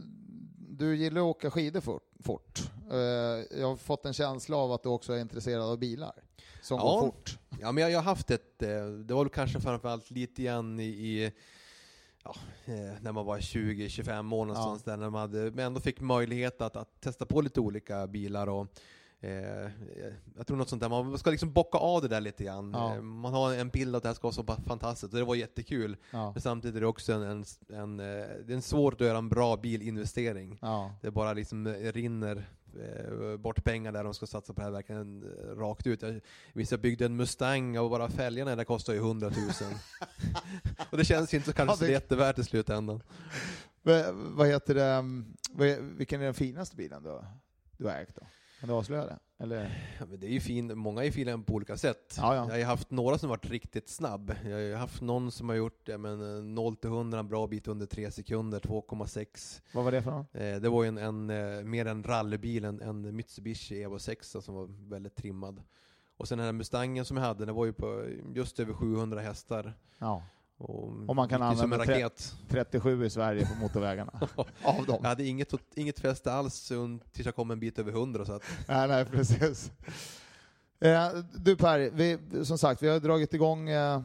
du gillar att åka skidor fort. fort. Eh, jag har fått en känsla av att du också är intresserad av bilar som Ja. går fort. Ja, men jag, jag har haft ett, eh, det var väl kanske framförallt lite grann i, i ja, eh, när man var tjugo till tjugofem år någonstans där, när man hade, men ändå fick möjlighet att, att testa på lite olika bilar och eh, jag tror något sånt där, man ska liksom bocka av det där lite grann. Ja. Eh, man har en bild att det här ska vara så fantastiskt och det var jättekul. Ja. Men samtidigt är det också en, en, en, eh, det är en svårt att göra en bra bilinvestering. Ja. Det bara liksom rinner eh, bort pengar där de ska satsa på det här verkligen eh, rakt ut. Jag, visst, jag byggde en Mustang och bara fälgarna där kostar ju hundratusen. Och det känns inte så kanske Ja, det- så jättevärt i slutändan. V- vad heter det? um, vad är, vilken är den finaste bilen du, du har ägt då? Kan du avslöja det? Eller? Ja, men det är ju fin, många är fina på olika sätt. Ja, ja. Jag har ju haft några som varit riktigt snabb. Jag har ju haft någon som har gjort ja, men, eh, noll till hundra en bra bit under tre sekunder, två komma sex. Vad var det för någon? Eh, det var ju en, en, eh, mer en rallybil, en, en Mitsubishi Evo sex som var väldigt trimmad. Och sen den här Mustangen som jag hade, den var ju på just över sjuhundra hästar. Ja. Och, Och man kan gick ju som en använda tre- raket. trettiosju i Sverige på motorvägarna. Av dem. Jag hade inget, inget fäste alls tills jag kom en bit över hundra. Så att, Nej, nej, precis. Eh, du Per, vi, som sagt, vi har dragit igång eh,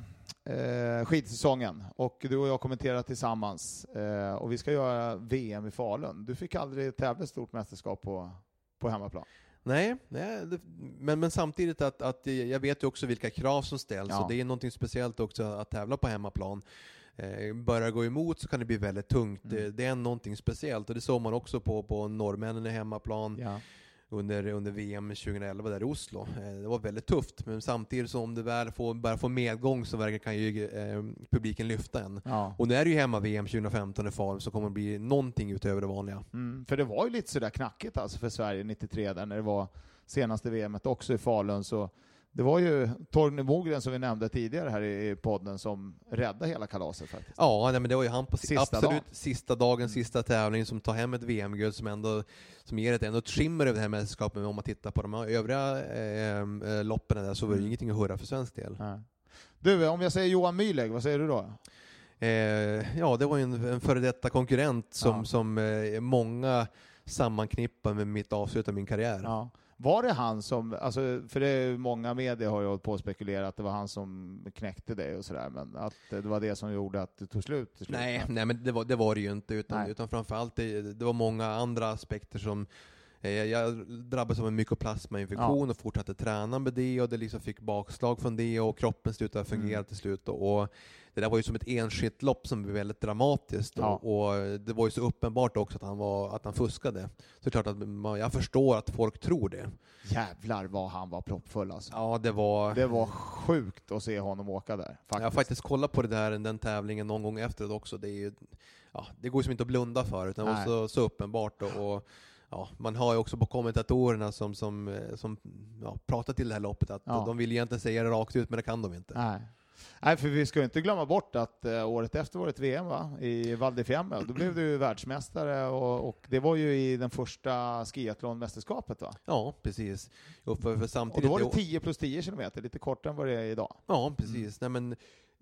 eh, skidsäsongen och du och jag kommenterar tillsammans. Eh, och vi ska göra V M i Falun. Du fick aldrig tävla ett stort mästerskap på, på hemmaplan. Nej, nej det, men, men samtidigt att, att jag vet ju också vilka krav som ställs. Ja. Och det är någonting speciellt också att tävla på hemmaplan. Eh, börjar gå emot så kan det bli väldigt tungt. Mm. Det, det är någonting speciellt och det såg man också på, på norrmännen i hemmaplan. Ja. Under, under V M tjugoelva där i Oslo. Eh, det var väldigt tufft, men samtidigt som det väl får, bara får medgång så verkar kan ju eh, publiken lyfta en. Ja. Och nu är det ju hemma V M tjugofemton i Falun så kommer det bli någonting utöver det vanliga. Mm, för det var ju lite sådär knackigt alltså för Sverige nittiotre där när det var senaste V M:et också i Falun, så det var ju Torgny Mogren som vi nämnde tidigare här i podden som räddade hela kalaset faktiskt. Ja, nej, men det var ju han på Sista absolut dagen. sista dagen, sista tävlingen som tar hem ett V M-guld som ändå som ger ett ändå trimmer över det här mästerskapet. Men om man tittar på de här övriga eh, loppen där så var det Mm. ingenting att hurra för svensk del. Ja. Du, om jag säger Johan Myhlegg, vad säger du då? Eh, ja, det var ju en, en före detta konkurrent som, Ja. som eh, många sammanknippar med mitt avslut av min karriär. Ja. Var det han som, alltså, för det är många medier har ju hållit på att spekulera att det var han som knäckte dig och sådär, men att det var det som gjorde att det tog slut till slut. Nej, nej, men det var det, var det ju inte, utan, Nej. utan framförallt det, det var många andra aspekter som eh, jag drabbades av en mykoplasmainfektion Ja. och fortsatte träna med det och det liksom fick bakslag från det och kroppen slutade fungera Mm. till slut och, och det där var ju som ett enskilt lopp som blev väldigt dramatiskt Ja. och, och det var ju så uppenbart också att han, var, att han fuskade. Så det är klart att man, jag förstår att folk tror det. Jävlar vad han var proppfull alltså. Ja, det var... Det var sjukt att se honom åka där. Faktiskt. Jag har faktiskt kollat på det där, den tävlingen någon gång efteråt också. Det, är ju, ja, det går ju som inte att blunda för, utan det var Nej. så, så uppenbart. Och, och, ja, man har ju också på kommentatorerna som, som, som ja, pratar till det här loppet att Ja. de vill egentligen säga det rakt ut, men det kan de inte. Nej. Nej, för vi ska ju inte glömma bort att eh, året efter var det ett V M va? I Val di Fiemme. Då blev du världsmästare och, och det var ju i den första skiathlonmästerskapet va? Ja, precis. Och, för, för Och samtidigt, då var det tio plus tio kilometer, lite kortare än vad det är idag. Ja, precis. Nej, men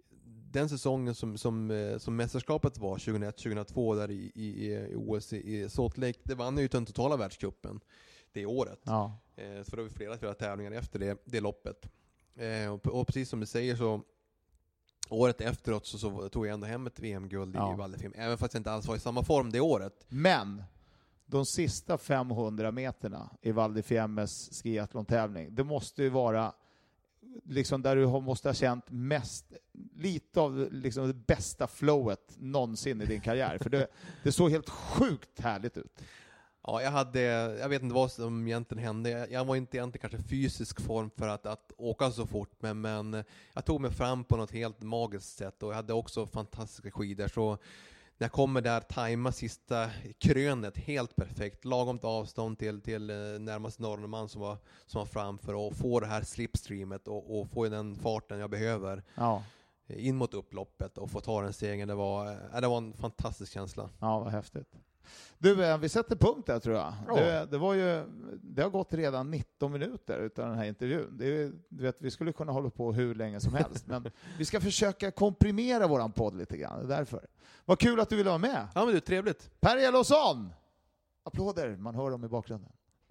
den säsongen som, som, eh, som mästerskapet var tjugohundraett tjugohundratvå där i, i, i O S i, i Salt Lake, det vann ju den totala världscupen det året. Ja. Eh, så det var flera, flera tävlingar efter det, det loppet. Eh, och, och precis som du säger så året efteråt så, så tog jag ändå hem ett V M-guld Ja. i Val di Fiemme, även fast jag inte alls var i samma form det året. Men de sista femhundra meterna i Val di Fiemmes skiathlon-tävling, det måste ju vara liksom där du har- måste ha känt mest, lite av liksom det bästa flowet någonsin i din karriär. För det, det såg helt sjukt härligt ut. Ja, jag hade, jag vet inte vad som egentligen hände. Jag, jag var inte egentligen kanske fysisk form för att, att åka så fort, men, men jag tog mig fram på något helt magiskt sätt och jag hade också fantastiska skidor. Så när jag kommer där, tajma sista krönet helt perfekt, lagom till avstånd till, till eh, närmast norrman som var, som var framför och få det här slipstreamet och, och få den farten jag behöver Ja, in mot upploppet och få ta den segern. Det var, eh, det var en fantastisk känsla. ja vad häftigt. Du, eh, vi sätter punkt där tror jag. Ja. Det, det, var ju, det har gått redan nitton minuter utav den här intervjun. Det är, ju- du vet, vi skulle kunna hålla på hur länge som helst, men vi ska försöka komprimera våran podd lite grann. Det är därför. Vad kul att du ville vara med. Ja, men det är trevligt. Per Elofsson! Applåder, man hör dem i bakgrunden.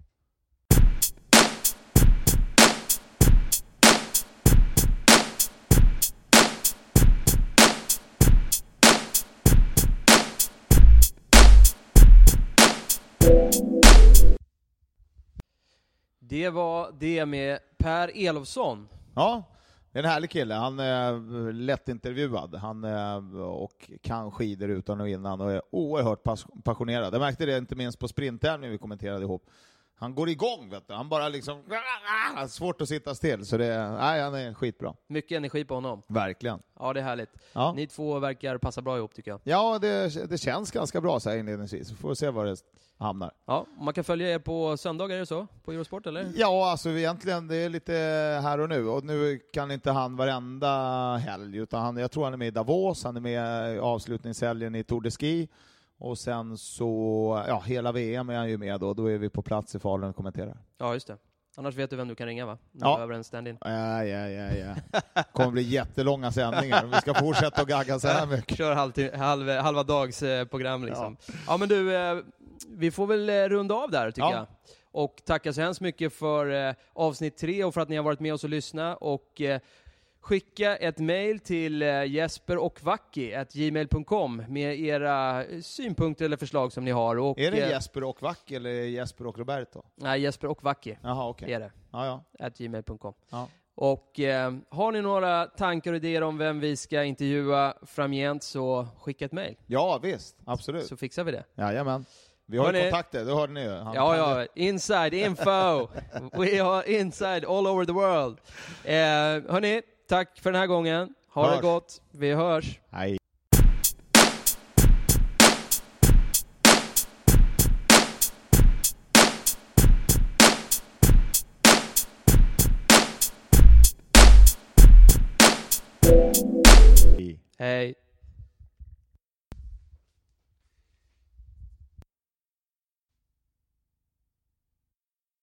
Det var det med Per Elofsson. Ja, det är en härlig kille. Han är lättintervjuad. Han är, och kan skidor utan och innan och är oerhört pas- passionerad. Jag märkte det inte minst på sprinttävlingen vi kommenterade ihop. Han går igång, vet du. Han bara liksom... Svårt att sitta still. Så det är, nej, han är skitbra. Mycket energi på honom. Verkligen. Ja, det är härligt. Ja, Ni två verkar passa bra ihop tycker jag. ja det, det känns ganska bra så här inledningsvis. Så får vi se var det hamnar. Ja, man kan följa er på söndagar, är det så? På Eurosport, eller? Ja, alltså egentligen det är lite här och nu. Och nu kan inte han varenda helg, utan han, jag tror han är med i Davos, han är med i avslutningshelgen i Tour de Ski. Och sen så, ja, hela V M är han ju med då. Då är vi på plats i Falun och kommenterar. Ja, just det. Annars vet du vem du kan ringa, va? Om du Ja. behöver en stand-in. Ja, ja, ja, ja. Det kommer bli jättelånga sändningar. Vi ska fortsätta att gagga så här mycket. Kör halv, halv, halva dags eh, program liksom. Ja. Ja, men du, eh, vi får väl eh, runda av där tycker Ja. jag. Och tackar så hemskt mycket för eh, avsnitt tre och för att ni har varit med oss och lyssnat. Och eh, skicka ett mejl till eh, jesper och vacki at gmail dot com med era synpunkter eller förslag som ni har. Och, är det eh, Jesper och Vacki eller Jesper och Roberto? Nej, Jesper och Vacki. Jaha, okej. Det är det. Ja, ja. at gmail dot com. Ja. Och eh, har ni några tankar och idéer om vem vi ska intervjua framgent, så skicka ett mejl. Ja, visst. Absolut. Så fixar vi det. Jajamän. Vi har Hörrni. kontakter, det hörde ni ju. Han Ja, kan ja. Inside info. We are inside all over the world. Eh, hörni, tack för den här gången. Ha Hörs. det gott. Vi hörs. Hej. Hej.